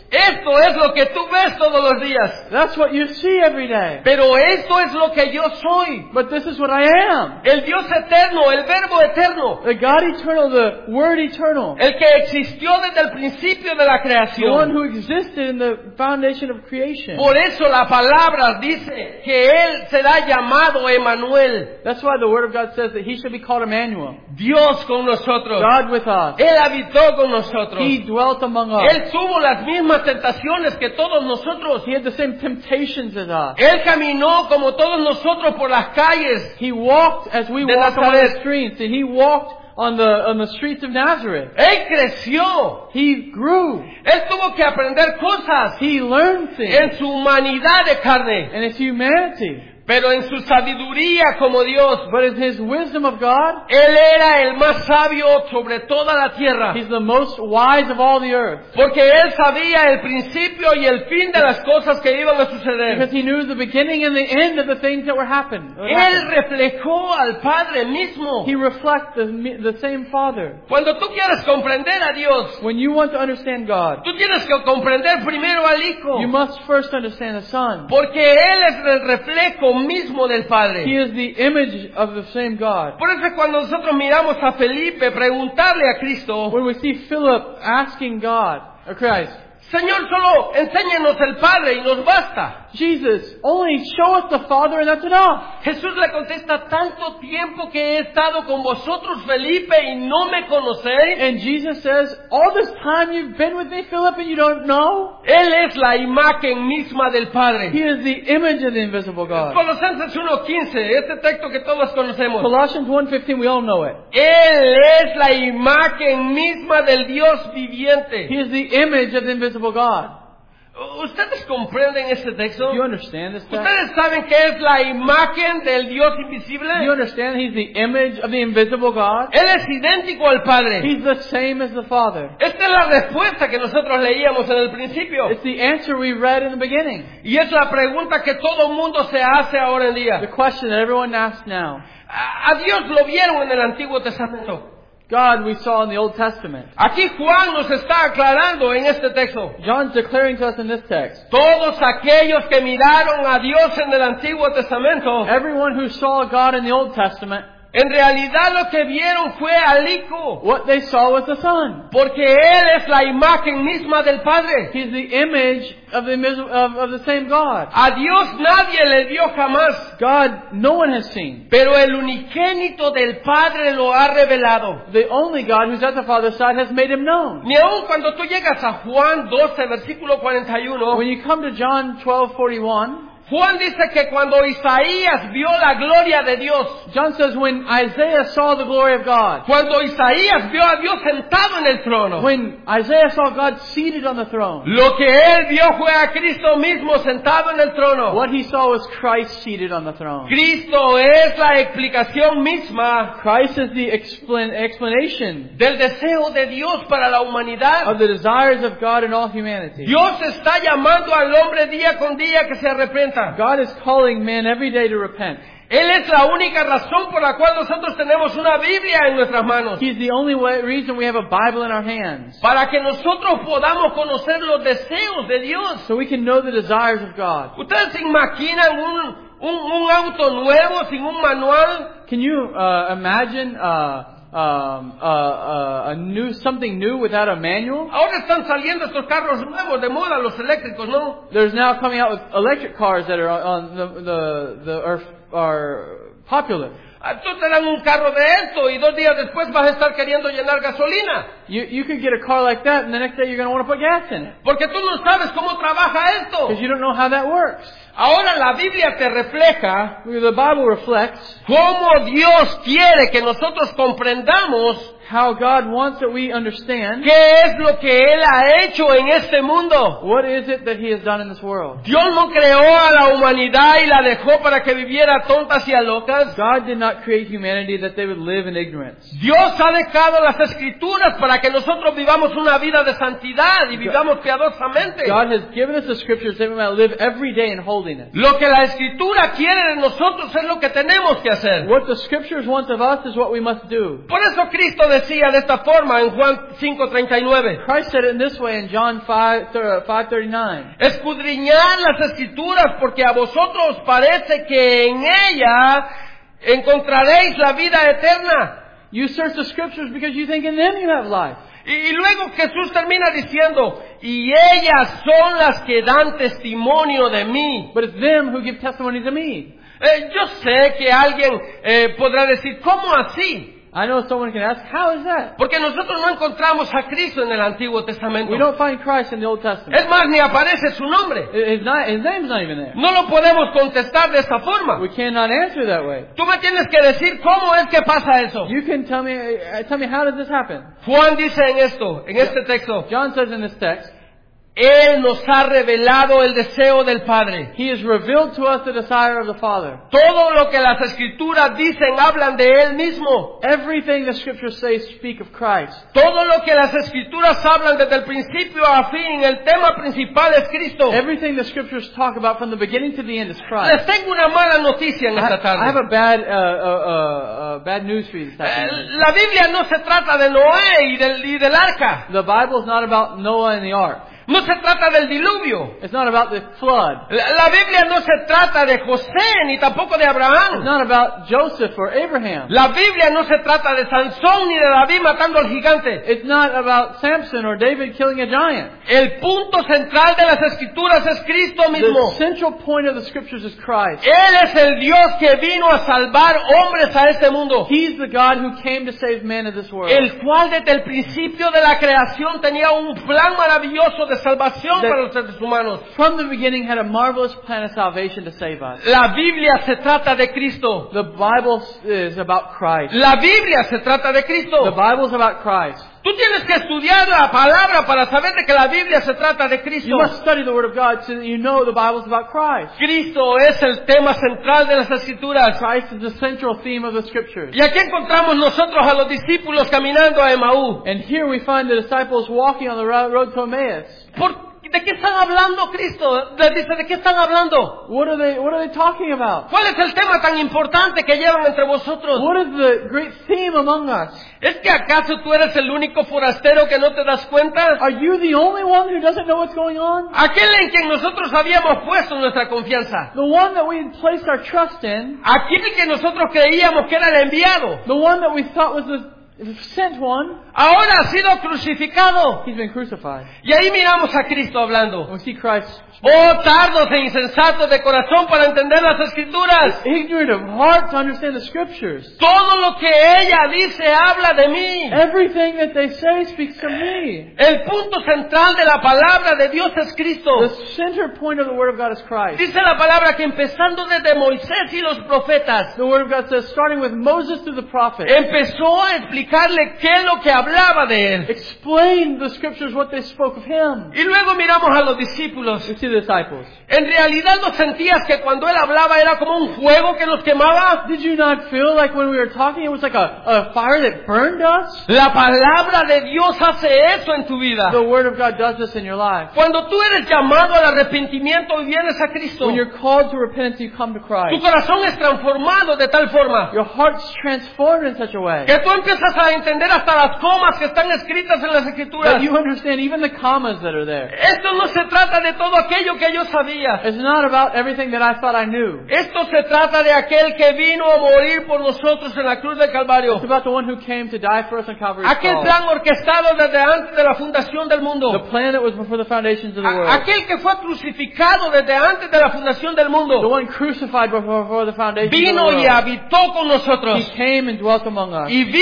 Esto es lo que tú ves todos los días. That's what you see every day. Pero esto es lo que yo soy. But this is what I am. El Dios eterno, el Verbo eterno. The God eternal, the Word eternal. El que existió desde el principio de la The one creación. who existed in the foundation of creation. Por eso la palabra dice que Él será llamado Emmanuel. That's why the Word of God says that He should be called Emmanuel. Dios con nosotros. God with us. Él habitó con nosotros. He dwelt among us. Él tuvo las mismas tentaciones que todos nosotros. He had the same temptations as us. Él caminó como todos nosotros por las calles. He walked as we De walk on Nazaret. the streets, and He walked on the on the streets of Nazareth. Él creció. He grew. Él tuvo que aprender cosas He learned things en su humanidad de carne. in His humanity. Pero en su sabiduría como Dios, But in His wisdom of God, Él era el más sabio sobre toda la tierra. He's the most wise of all the earth. Porque Él sabía el principio y el fin de las cosas que iban a suceder. Because He knew the beginning and the end of the things that were happen. that would Él happen. reflejó al Padre mismo. He reflects the, the same Father. Cuando tú quieres comprender a Dios, When you want to understand God, tú tienes que comprender primero al Hijo. you must first understand the Son. Porque Él es el reflejo mismo del He Padre. is the image of the same God. Por eso cuando nosotros miramos a Felipe preguntarle a Cristo, When we see Philip asking God, or Christ, Señor, solo enséñanos el Padre y nos basta. Jesus, only show us the Father and that's enough. Jesús le contesta, tanto tiempo que he estado con vosotros, Felipe, y no me conocéis. And Jesus says, all this time you've been with me, Philip, and you don't know? Él es la imagen misma del He Padre. is the image of the invisible God. Colosenses uno quince, este texto que todos conocemos. Colossians one fifteen, we all know it. Él es la imagen misma del Dios He viviente. is the image of the invisible God. ¿Ustedes comprenden este texto? Do you understand this text? ¿Ustedes saben que es la imagen del Dios Do you invisible? understand He's the image of the invisible God? Él es idéntico al Padre. He's the same as the Father. Esta es la respuesta que nosotros leíamos en el principio. It's the answer we read in the beginning. Y es la pregunta que todo mundo se hace ahora en The día. question that everyone asks now. A a Dios lo vieron en el Antiguo Testamento. God we saw in the Old Testament. Aquí Juan nos está aclarando en este texto. John's declaring to us in this text. Todos aquellos que miraron a Dios en el Antiguo Testamento, Everyone who saw God in the Old Testament, en realidad lo que vieron fue al Hijo. what they saw was the Son. Porque Él es la imagen misma del Padre. He's the image of the, mis- of, of the same God. A Dios nadie le vio jamás. God no one has seen. Pero el unigénito del Padre lo ha revelado. The only God who's at the Father's side has made Him known. Ni aun cuando tú llegas a Juan doce, versículo cuarenta y uno, When you come to John twelve forty-one, Juan dice que cuando Isaías vio la gloria de Dios, John says when Isaiah saw the glory of God, cuando Isaías vio a Dios sentado en el trono, when Isaiah saw God seated on the throne, lo que él vio fue a Cristo mismo sentado en el trono. what he saw was Christ seated on the throne. Cristo es la explicación misma Christ is the explan- explanation del deseo de Dios para la humanidad. of the desires of God in all humanity. Dios está llamando al hombre día con día que se arrepienta. God is calling men every day to repent. Él es la única razón por la cual nosotros tenemos una Biblia en nuestras manos. He's the only way, reason we have a Bible in our hands. Para que nosotros podamos conocer los deseos de Dios. So we can know the desires of God. ¿Ustedes se imaginan un, un, un auto nuevo sin un manual? Can you uh, imagine uh, um, uh, uh, a new something new without a manual? Ahora están saliendo estos carros nuevos de moda, los eléctricos, ¿no? There's now coming out with electric cars that are on the the the are, are popular. Ah, tú te dan un carro de esto y dos días después vas a estar queriendo llenar gasolina. You you could get a car like that, and the next day you're going to want to put gas in it Porque tú no sabes cómo trabaja esto. because you don't know how that works. Ahora la Biblia te refleja The Bible reflects cómo Dios quiere que nosotros comprendamos how God wants that we understand qué es lo que Él ha hecho en este mundo. what is it that He has done in this world. Dios no creó a la humanidad y la dejó para que viviera tontas y a locas. God did not create humanity that they would live in ignorance. Dios ha dejado las escrituras para que nosotros vivamos una vida de santidad y vivamos piadosamente. God has given us the scriptures that we might live every day in holiness. Lo que la escritura quiere de nosotros es lo que tenemos que hacer. What the scriptures want of us is what we must do. Por eso Cristo decía de esta forma en Juan cinco treinta y nueve. Christ said it in this way in John five thirty-nine. Escudriñad las escrituras porque a vosotros parece que en ella encontraréis la vida eterna. You search the scriptures because you think in them you have life. Y, y luego Jesús termina diciendo, y ellas son las que dan testimonio de mí. But it's them who give testimony to me. Eh, yo sé que alguien eh, podrá decir, ¿cómo así? I know someone can ask, how is that? Porque nosotros no encontramos a Cristo en el Antiguo Testamento. We don't find Christ in the Old Testament. Es más, ni aparece su nombre. His, not, his name's not even there. No lo podemos contestar de esta forma. We cannot answer that way. Tú me tienes que decir cómo es que pasa eso. You can tell me, uh, tell me how does this happen? Juan dice en esto, en este texto, John says in this text, Él nos ha revelado el deseo del Padre. He has revealed to us the desire of the Father. Todo lo que las Escrituras dicen hablan de Él mismo. Everything the Scriptures say speak of Christ. Todo lo que las Escrituras hablan desde el principio a fin, el tema principal es Cristo. Everything the Scriptures talk about from the beginning to the end is Les Christ. tengo una mala noticia en I, esta tarde. I have a bad, uh, uh, uh, uh, bad news for you this Eh, afternoon. La Biblia no se trata de Noé y del, y del arca. The Bible is not about Noah and the ark. No se trata del diluvio. It's not about the flood. La, la Biblia no se trata de José ni tampoco de It's Abraham. not about Joseph or Abraham. La Biblia no se trata de Sansón ni de David matando al gigante. It's not about Samson or David killing a giant. El punto central de las Escrituras es Cristo mismo. The central point of the Scriptures is Christ. Él es el Dios que vino a salvar hombres a este mundo, He's the God who came to save men of this world. el cual desde el principio de la creación tenía un plan maravilloso de salvación That- para los seres humanos. From the beginning had a marvelous plan of salvation to save us. La Biblia se trata de Cristo. The Bible is about Christ. La Biblia se trata de The Cristo. Bible is about Christ. Tú tienes que estudiar la palabra para saber de que la Biblia se trata de Cristo. You must study the Word of God so that you know the Bible is about Christ. Cristo es el tema central de las Escrituras. Christ is the central theme of the Scriptures. Y aquí encontramos nosotros a los discípulos caminando a Emaú. And here we find the disciples walking on the ro- road to Emmaus. ¿Por- ¿De qué están hablando, Cristo? Les dice, ¿de qué están hablando? What are they, what are they talking about? ¿Cuál es el tema tan importante que llevan entre vosotros? What is the great theme among us? ¿Es que acaso tú eres el único forastero que no te das cuenta? Are you the only one who doesn't know what's going on? Aquel en quien nosotros habíamos puesto nuestra confianza. The one that we had placed our trust in, Aquel que nosotros creíamos que era el enviado. the one that we thought was the sent one, Ahora ha sido crucificado. he's been crucified. Y ahí miramos a Cristo And hablando. we see Christ, Oh, tardos e insensatos de corazón para entender las Escrituras. ignorant of heart to understand the Scriptures. Todo lo que ella dice habla de mí. Everything that they say speaks to me. El punto central de la palabra de Dios es Cristo. The center point of the Word of God is Christ. Dice la palabra que empezando desde Moisés y los profetas, The Word of God says, starting with Moses to the prophets, empezó a explicarle qué es lo que hablaba de él. explained the Scriptures, what they spoke of Him. Y luego miramos a los discípulos. We see the disciples. En realidad no sentías que cuando él hablaba era como un fuego que nos quemaba. Did you not feel like when we were talking it was like a, a fire that burned us? La palabra de Dios hace eso en tu vida. The Word of God does this in your life. Cuando tú eres llamado al arrepentimiento y vienes a Cristo, When you're called to repentance, you come to tu Christ. corazón es transformado de tal forma Your heart's transformed in such a way que tú empiezas a entender hasta las comas que están escritas en las Escrituras. that you understand even the commas that are there. Esto no se trata de todo aquello que yo sabía. It's not about everything that I thought I knew. Esto se trata de aquel que vino a morir por nosotros en la cruz del Calvario. It's about the one who came to die for us on Calvary's Aquel cross. plan orquestado desde antes de la fundación del The mundo. plan that was before the foundations of the A- world. aquel que fue crucificado desde antes de la fundación del The mundo. one crucified before, before the foundations Vino of the y world. habitó con He nosotros. came and dwelt among us. Y vimos su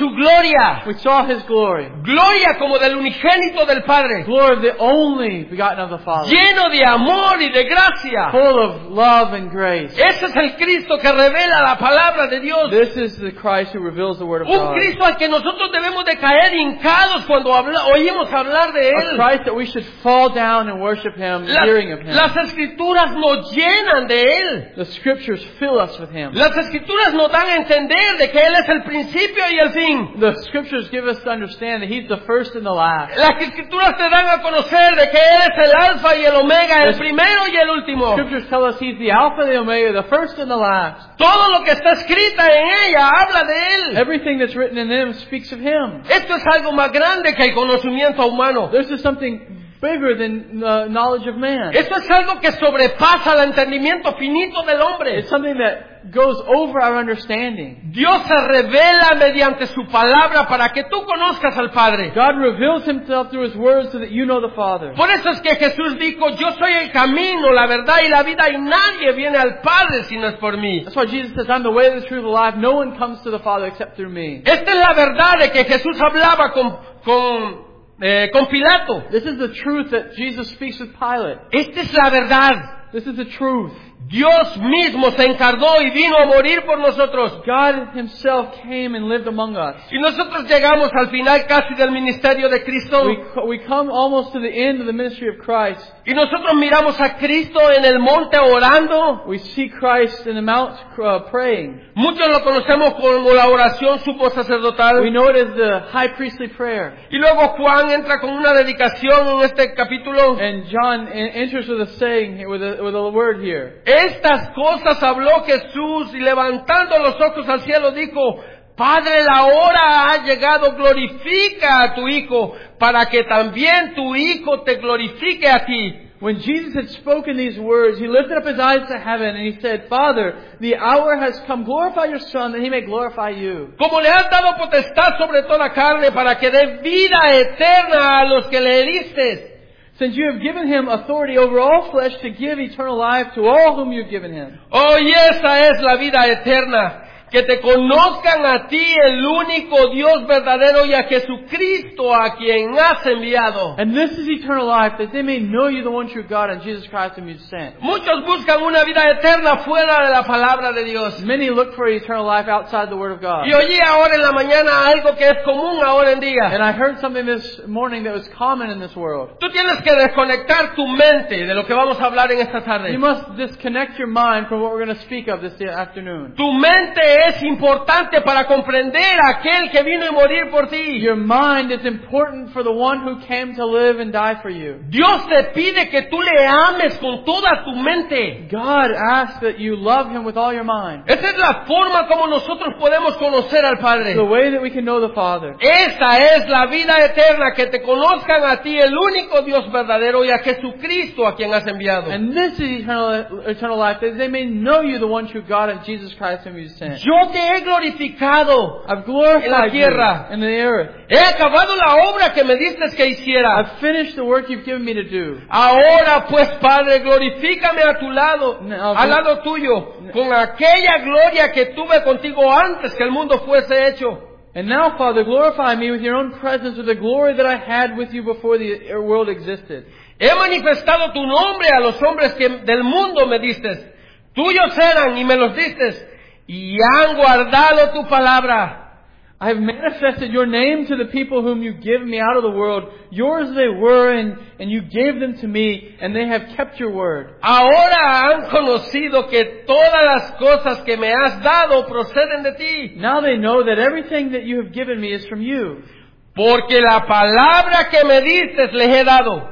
su gloria. We saw His glory. Gloria como del unigénito del Padre. Glory of the only begotten of the Father. Lleno de amor y de gracia. Full of love and grace. Ese es el Cristo que revela la palabra de Dios. This is the Christ who reveals the Word of Un God. Cristo al que nosotros debemos de caer hincados cuando habla, oímos hablar de A Él. Christ that we should fall down and worship Him, La- hearing of Him. las escrituras nos llenan de Él. The Scriptures fill us with Him. Las escrituras nos dan a entender de que Él es el principio y el fin. The Scriptures give us to understand that He's the first and the last. Las escrituras te dan a conocer de que Él es el alfa y el omega, el primero y el último. Scriptures tell us He's the Alpha, the Omega, the first and the last. Todo lo que está escrita en ella habla de Él. Everything that's written in them speaks of Him. Esto es algo más grande que el conocimiento humano. This is something bigger than the knowledge of man. Esto es algo que sobrepasa el entendimiento finito del hombre. It's something that goes over our understanding. Dios se revela mediante su palabra para que tú conozcas al Padre. God reveals Himself through His words so that you know the Father. Por eso es que Jesús dijo, yo soy el camino, la verdad y la vida, y nadie viene al Padre si no es por mí. That's why Jesus says, I'm the way, the truth, the life. No one comes to the Father except through me. Esta es la verdad de que Jesús hablaba con, con, eh, con Pilato. This is the truth that Jesus speaks with Pilate. Esta es la verdad. This is the truth. Dios mismo se encarnó y vino a morir por nosotros. God Himself came and lived among us. Y nosotros llegamos al final casi del ministerio de Cristo. We, we come almost to the end of the ministry of Christ. Y nosotros miramos a Cristo en el monte orando. We see Christ in the mount uh, praying. Muchos lo conocemos como la oración sumo sacerdotal. We know it as the high priestly prayer. Y luego Juan entra con una dedicación en este capítulo. And John enters with a saying, with a, with a word here. Estas cosas habló Jesús y levantando los ojos al cielo dijo, Padre, la hora ha llegado, glorifica a tu Hijo, para que también tu Hijo te glorifique a ti. When Jesus had spoken these words, He lifted up His eyes to heaven and He said, Father, the hour has come, glorify your Son that He may glorify you. Como le has dado potestad sobre toda carne para que dé vida eterna a los que le heriste. Since you have given Him authority over all flesh to give eternal life to all whom you have given Him. Oh, y esa es la vida eterna, que te conozcan a ti, el único Dios verdadero, y a Jesucristo, a quien has enviado. And this is eternal life, that they may know you, the one true God, and Jesus Christ whom you sent. Muchos buscan una vida eterna fuera de la palabra de Dios. Many look for eternal life outside the Word of God. Y oí ahora en la mañana algo que es común ahora en And día. I heard something this morning that was common in this world. Tú tienes que desconectar tu mente de lo que vamos a hablar en esta tarde. You must disconnect your mind from what we're going to speak of this afternoon. Tu mente es importante para comprender a aquel que vino a morir por ti. Your mind is important for the one who came to live and die for you. Dios te pide que tú le ames con toda tu mente. God asks that you love Him with all your mind. Esa es la forma como nosotros podemos conocer al Padre. The way that we can know the Father. Esa es la vida eterna, que te conozcan a ti, el único Dios verdadero, y a Jesucristo, a quien has enviado. And this is eternal, eternal life, that they may know you, the one true God, and Jesus Christ whom you sent. Yo te he glorificado I've en la glorified tierra. you in the earth. He acabado la obra que me diste que hiciera. I've finished the work you've given me to do. Ahora pues, Padre, glorifícame a tu lado, No, al lado tuyo, con aquella gloria que tuve contigo antes que el mundo fuese hecho. And now, Father, glorify me with your own presence, with the glory that I had with you before the world existed. He manifestado tu nombre a los hombres que del mundo me diste. Tuyos eran y me los diste, y han guardado tu palabra. I have manifested your name to the people whom you give me out of the world. Yours they were, and, and you gave them to me, and they have kept your word. Ahora han conocido que todas las cosas que me has dado proceden de ti. Now they know that everything that you have given me is from you. Porque la palabra que me diste les he dado,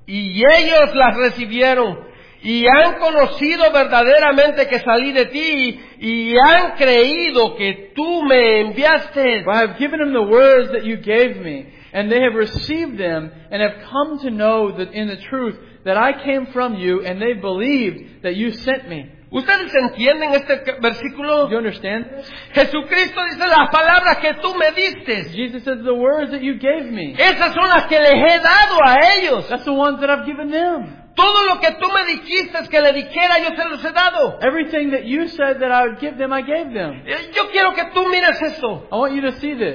y ellos las recibieron, y han conocido verdaderamente que salí de ti, y han creído que tú me enviaste. For I have given them the words that you gave me, and they have received them, and have come to know that in the truth that I came from you, and they believed that you sent me. ¿Ustedes entienden este versículo? Do you understand this? Jesucristo dice, las palabras que tú me diste, Jesus says, the words that you gave me, esas son las que les he dado a ellos. that's the ones that I've given them. Todo lo que tú me dijiste que le dijera, yo se los he dado. Everything that you said that I would give them, I gave them. Eh, Yo quiero que tú mires esto. I want you to see this.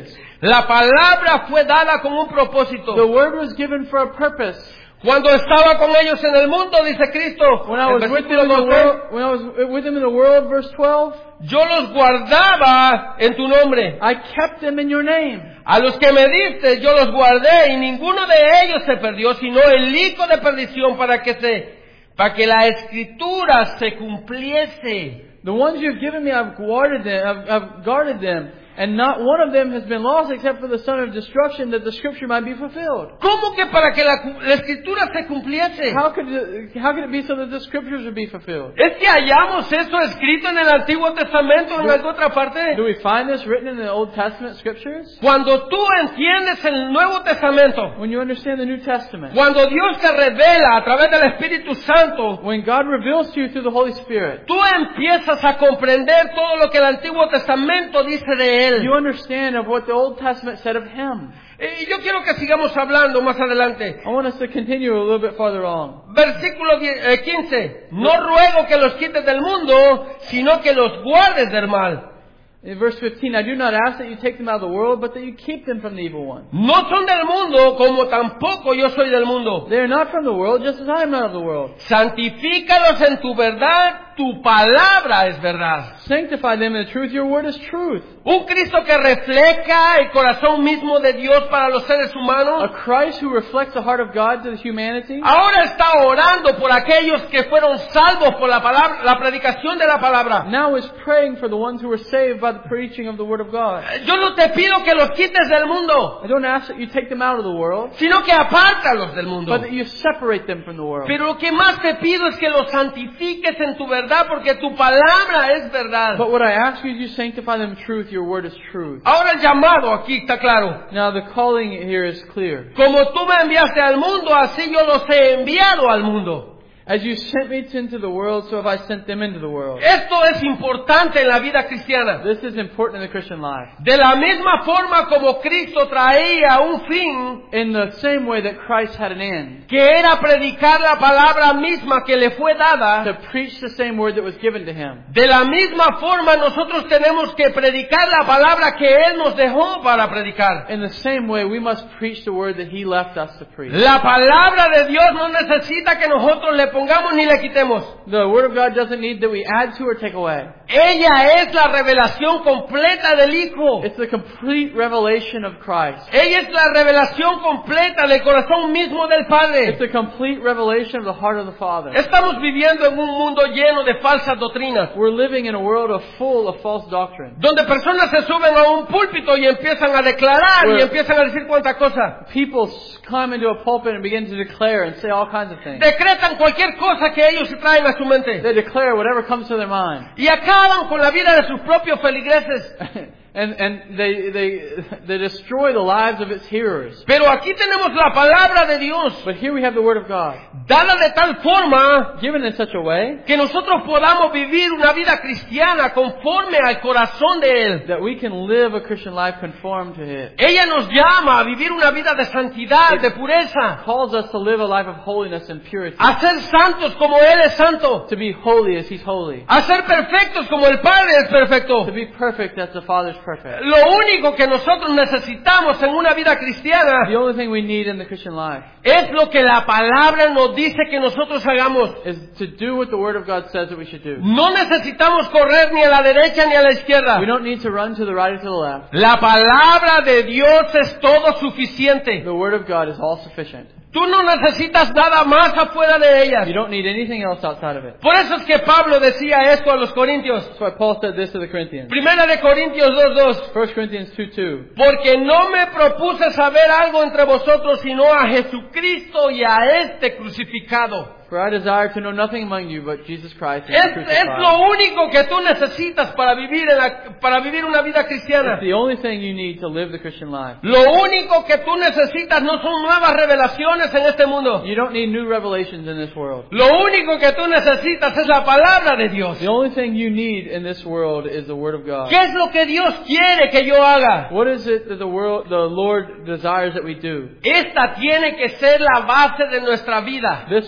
La palabra fue dada con un propósito. The word was given for a purpose. Cuando estaba con ellos en el mundo, dice Cristo, When I el was with them versículo in the doce, world, when I was with them in the world, verse twelve, yo los guardaba en tu nombre. I kept them in your name. A los que me diste yo los guardé y ninguno de ellos se perdió, sino el hijo de perdición para que se, para que la escritura se cumpliese. The ones you've given me, I've guarded them, I've, I've guarded them, and not one of them has been lost except for the son of destruction, that the scripture might be fulfilled. ¿Cómo que para que la, la escritura se cumpliese? How could it, how could it be so that the scriptures would be fulfilled? Es que hallamos eso escrito en el Antiguo Testamento o en alguna otra parte. Do we find this written in the Old Testament scriptures? Cuando tú entiendes el Nuevo Testamento, When you understand the New Testament, cuando Dios te revela a través del Espíritu Santo, when God reveals to you through the Holy Spirit, tú empiezas a comprender todo lo que el Antiguo Testamento dice de él. you understand of what the Old Testament said of Him. Y yo quiero que sigamos hablando más adelante. I want us to continue a little bit farther on. Versículo quince. No ruego que los quites del mundo, sino que los guardes del mal. In verse fifteen, I do not ask that you take them out of the world, but that you keep them from the evil one. No son del mundo, como tampoco yo soy del mundo. They are not from the world, just as I am not of the world. Santifícalos en tu verdad, tu palabra es verdad. Sanctify them in the truth, your word is truth. Un Cristo que refleja el corazón mismo de Dios para los seres humanos. A Christ who reflects the heart of God to the humanity. Ahora está orando por aquellos que fueron salvos por la palabra, la predicación de la palabra. Now is praying for the ones who were saved by the preaching of the word of God. Yo no te pido que los quites del mundo, I don't ask that you take them out of the world, sino que apártalos del mundo. but that you separate them from the world. Pero lo que más te pido es que los santifiques en tu verdad, porque tu palabra es verdad. But what I ask you is you sanctify them in truth, your word is truth. Ahora el llamado aquí está claro. Now the calling here is clear. Como tú me enviaste al mundo, así yo los he enviado al mundo. As you sent me into the world, so have I sent them into the world. Esto es importante en la vida cristiana. This is important in the Christian life. De la misma forma como Cristo traía un fin, In the same way that Christ had an end, que era predicar la palabra misma que le fue dada, to preach the same word that was given to Him. de la misma forma nosotros tenemos que predicar la palabra que Él nos dejó para predicar. In the same way, we must preach the word that He left us to preach. La palabra de Dios no necesita que nosotros le pongamos ni le quitemos. The word of God doesn't need that we add to or take away. Ella es la revelación completa del Hijo. It's the complete revelation of Christ. Ella es la revelación completa del corazón mismo del It's Padre. the complete revelation of the heart of the Father. Estamos viviendo en un mundo lleno de falsas doctrinas, We're living in a world of full of false doctrine. donde personas se suben a un púlpito y empiezan a declarar y Well- empiezan a decir cuánta cosa. People climb into a pulpit and begin to declare and say all kinds of things. Decretan cualquier cosa que ellos se traen a su mente. They declare whatever comes to their mind. Y acaban con la vida de sus propios feligreses. And, and they, they, they destroy the lives of its hearers. Pero aquí tenemos la palabra de Dios, But here we have the Word of God, dada de tal forma given in such a way que nosotros podamos vivir una vida cristiana conforme al corazón de Él. that we can live a Christian life conformed to it. Ella nos llama a vivir una vida de santidad, de pureza, Calls us to live a life of holiness and purity. a ser santos como Él es santo, To be holy as He's holy. a ser perfectos como el Padre es perfecto. To be perfect as the Father's perfect. Lo único que nosotros necesitamos en una vida cristiana The only thing we need in the Christian life es lo que la palabra nos dice que nosotros hagamos. is to do what the Word of God says that we should do. No necesitamos correr ni a la derecha ni a la izquierda. We don't need to run to the right or to the left. La palabra de Dios es todo suficiente. The Word of God is all sufficient. Tú no necesitas nada más afuera de ellas. You don't need anything else outside of it. Por eso es que Pablo decía esto a los Corintios. That's why Paul said this to the Corinthians. Primera de Corintios dos dos. First Corinthians two two. Porque no me propuse saber algo entre vosotros sino a Jesucristo y a este crucificado. For I desire to know nothing among you but Jesus Christ and Es, Him es crucified. lo único que tú necesitas para vivir en la, para vivir una vida cristiana. It's the only thing you need to live the Christian life. Lo único que tú necesitas no son nuevas revelaciones en este mundo. You don't need new revelations in this world. Lo único que tú necesitas es la palabra de Dios. The only thing you need in this world is the Word of God. ¿Qué es lo que Dios quiere que yo haga? What is it that the world, the Lord desires that we do? Esta tiene que ser la base de nuestra vida. This must be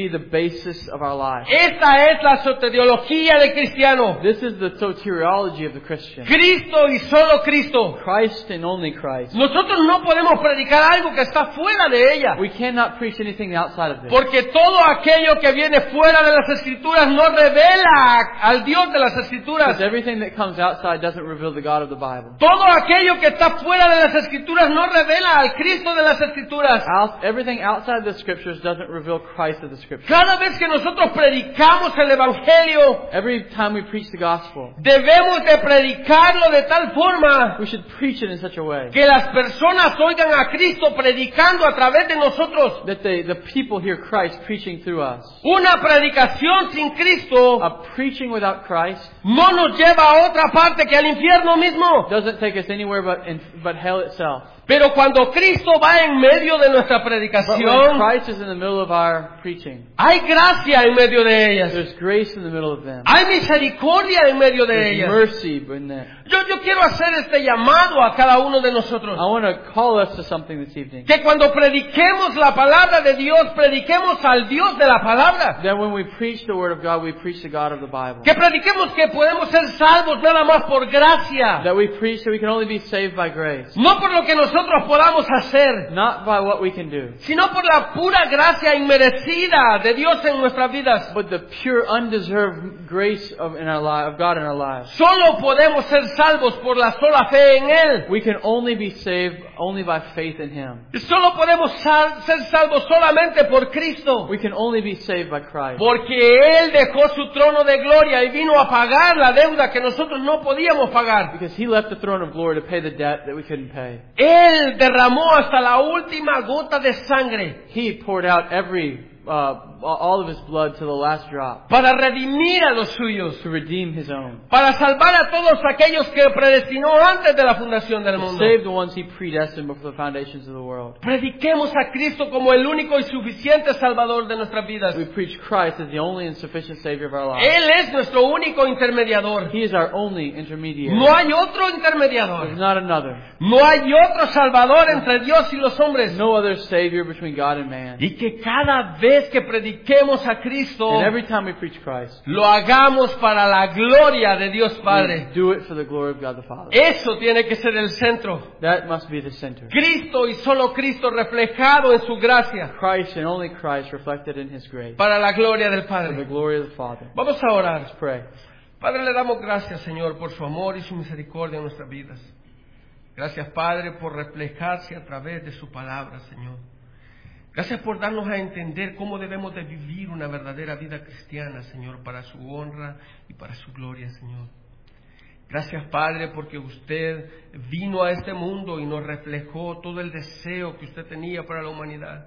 be the basis of our lives. Esta es la soteriología del cristiano. This is the soteriology of the Christian. Cristo y solo Cristo. Christ and only Christ. Nosotros no podemos predicar algo que está fuera de ella. We cannot preach anything outside of this. Porque todo aquello que viene fuera de las Escrituras no revela al Dios de las Escrituras. Because everything that comes outside doesn't reveal the God of the Bible. Todo aquello que está fuera de las Escrituras no revela al Cristo de las Escrituras. Out, everything outside the Scriptures doesn't reveal Christ of the Scriptures. Cada vez que nosotros predicamos el Evangelio, Every time we preach the gospel, debemos de predicarlo de tal forma we should preach it in such a way que las personas oigan a Cristo predicando a través de nosotros. that they, the people hear Christ preaching through us. Una predicación sin Cristo A preaching without Christ no nos lleva a otra parte que al infierno mismo. doesn't take us anywhere but in, but hell itself. Pero cuando Cristo va en medio de nuestra But when predicación, Christ is in the middle of our preaching, hay gracia en medio de ellas. there's grace in the middle of them. Hay misericordia en medio de There's ellas. mercy in them. Yo, yo quiero hacer este llamado a cada uno de nosotros. I want to call us to something this evening. Que cuando prediquemos la palabra de Dios, prediquemos al Dios de la palabra. That when we preach the Word of God, we preach the God of the Bible. Que prediquemos que podemos ser salvos nada más por gracia. That we preach that we can only be saved by grace. No por lo que nosotros podamos hacer, Not by what we can do, sino por la pura gracia inmerecida de Dios en nuestras vidas. but the pure, undeserved grace of, in our li- of God in our lives. Solo podemos ser salvos por la sola fe en Él. We can only be saved only by faith in Him. Solo podemos sal- ser salvos solamente por Cristo. We can only be saved by Christ. Porque Él dejó su trono de gloria y vino a pagar la deuda que nosotros no podíamos pagar. Because He left the throne of glory to pay the debt that we couldn't pay. Él derramó hasta la última gota de sangre He poured out every, uh, all of His blood to the last drop para redimir a los suyos, to redeem His own. para salvar a todos aquellos que predestinó antes de la fundación del To mundo. save the ones He predestined before the foundations of the world. Prediquemos a Cristo como el único y suficiente Salvador de nuestras vidas. We preach Christ as the only and sufficient Savior of our lives. Él es nuestro único intermediador. He is our only intermediary. No hay otro There's intermediador. not another. No hay otro Salvador entre Dios y los hombres. No other Savior between God and man. Y que cada vez que prediquemos a Cristo, And every time we preach Christ, lo hagamos para la gloria de Dios we Padre. do it for the glory of God the Father. Eso tiene que ser el centro. That must be the center. Cristo y solo Cristo reflejado en su gracia Christ and only Christ reflected in His grace para la gloria del for the Padre. glory of the Father. Vamos a orar. Let's pray. Padre, le damos gracias, Señor, por su amor y su misericordia en nuestras vidas. Gracias, Padre, por reflejarse a través de su palabra, Señor. Gracias por darnos a entender cómo debemos de vivir una verdadera vida cristiana, Señor, para su honra y para su gloria, Señor. Gracias, Padre, porque usted vino a este mundo y nos reflejó todo el deseo que usted tenía para la humanidad.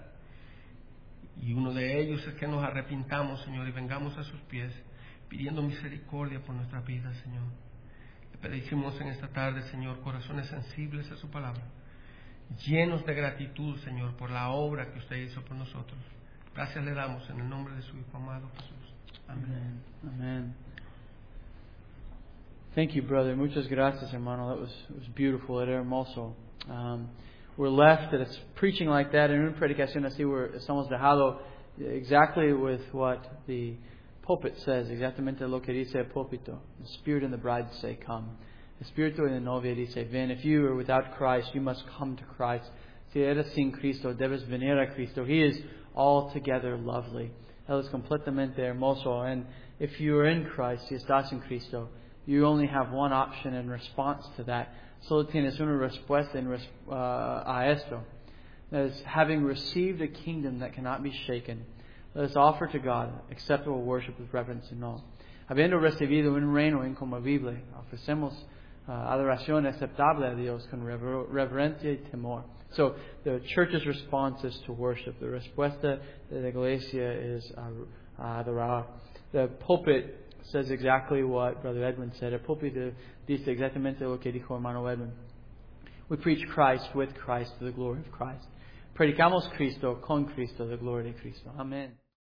Y uno de ellos es que nos arrepintamos, Señor, y vengamos a sus pies, pidiendo misericordia por nuestras vidas, Señor. Le pedimos en esta tarde, Señor, corazones sensibles a su palabra, llenos de gratitud, Señor, por la obra que usted hizo por nosotros. Gracias le damos en el nombre de su Hijo amado Jesús. Amén. Amen. Amen. Thank you, brother. Muchas gracias, hermano. That was, it was beautiful. Era hermoso. Um, we're left at a preaching like that, en una predicación así, we're, estamos dejado exactly with what the pulpit says, exactamente lo que dice el púlpito. The Spirit and the bride say, come. El Espíritu y la novia dice, ven. If you are without Christ, you must come to Christ. Si eres sin Cristo, debes venir a Cristo. He is altogether lovely. Él es completamente hermoso. And if you are in Christ, si estás en Cristo, you only have one option in response to that. Solo tienes una respuesta en res, uh, a esto. That is, having received a kingdom that cannot be shaken, let us offer to God acceptable worship with reverence and awe. Habiendo recibido un reino inconmovible, ofrecemos uh, adoración aceptable a Dios con rever- reverencia y temor. So the church's response is to worship. The respuesta de la iglesia is uh, adorar. The pulpit says exactly what Brother Edwin said. El púlpito dice exactamente lo que dijo hermano Edwin. We preach Christ with Christ to the glory of Christ. Predicamos Cristo con Cristo, the glory de Cristo. Amen.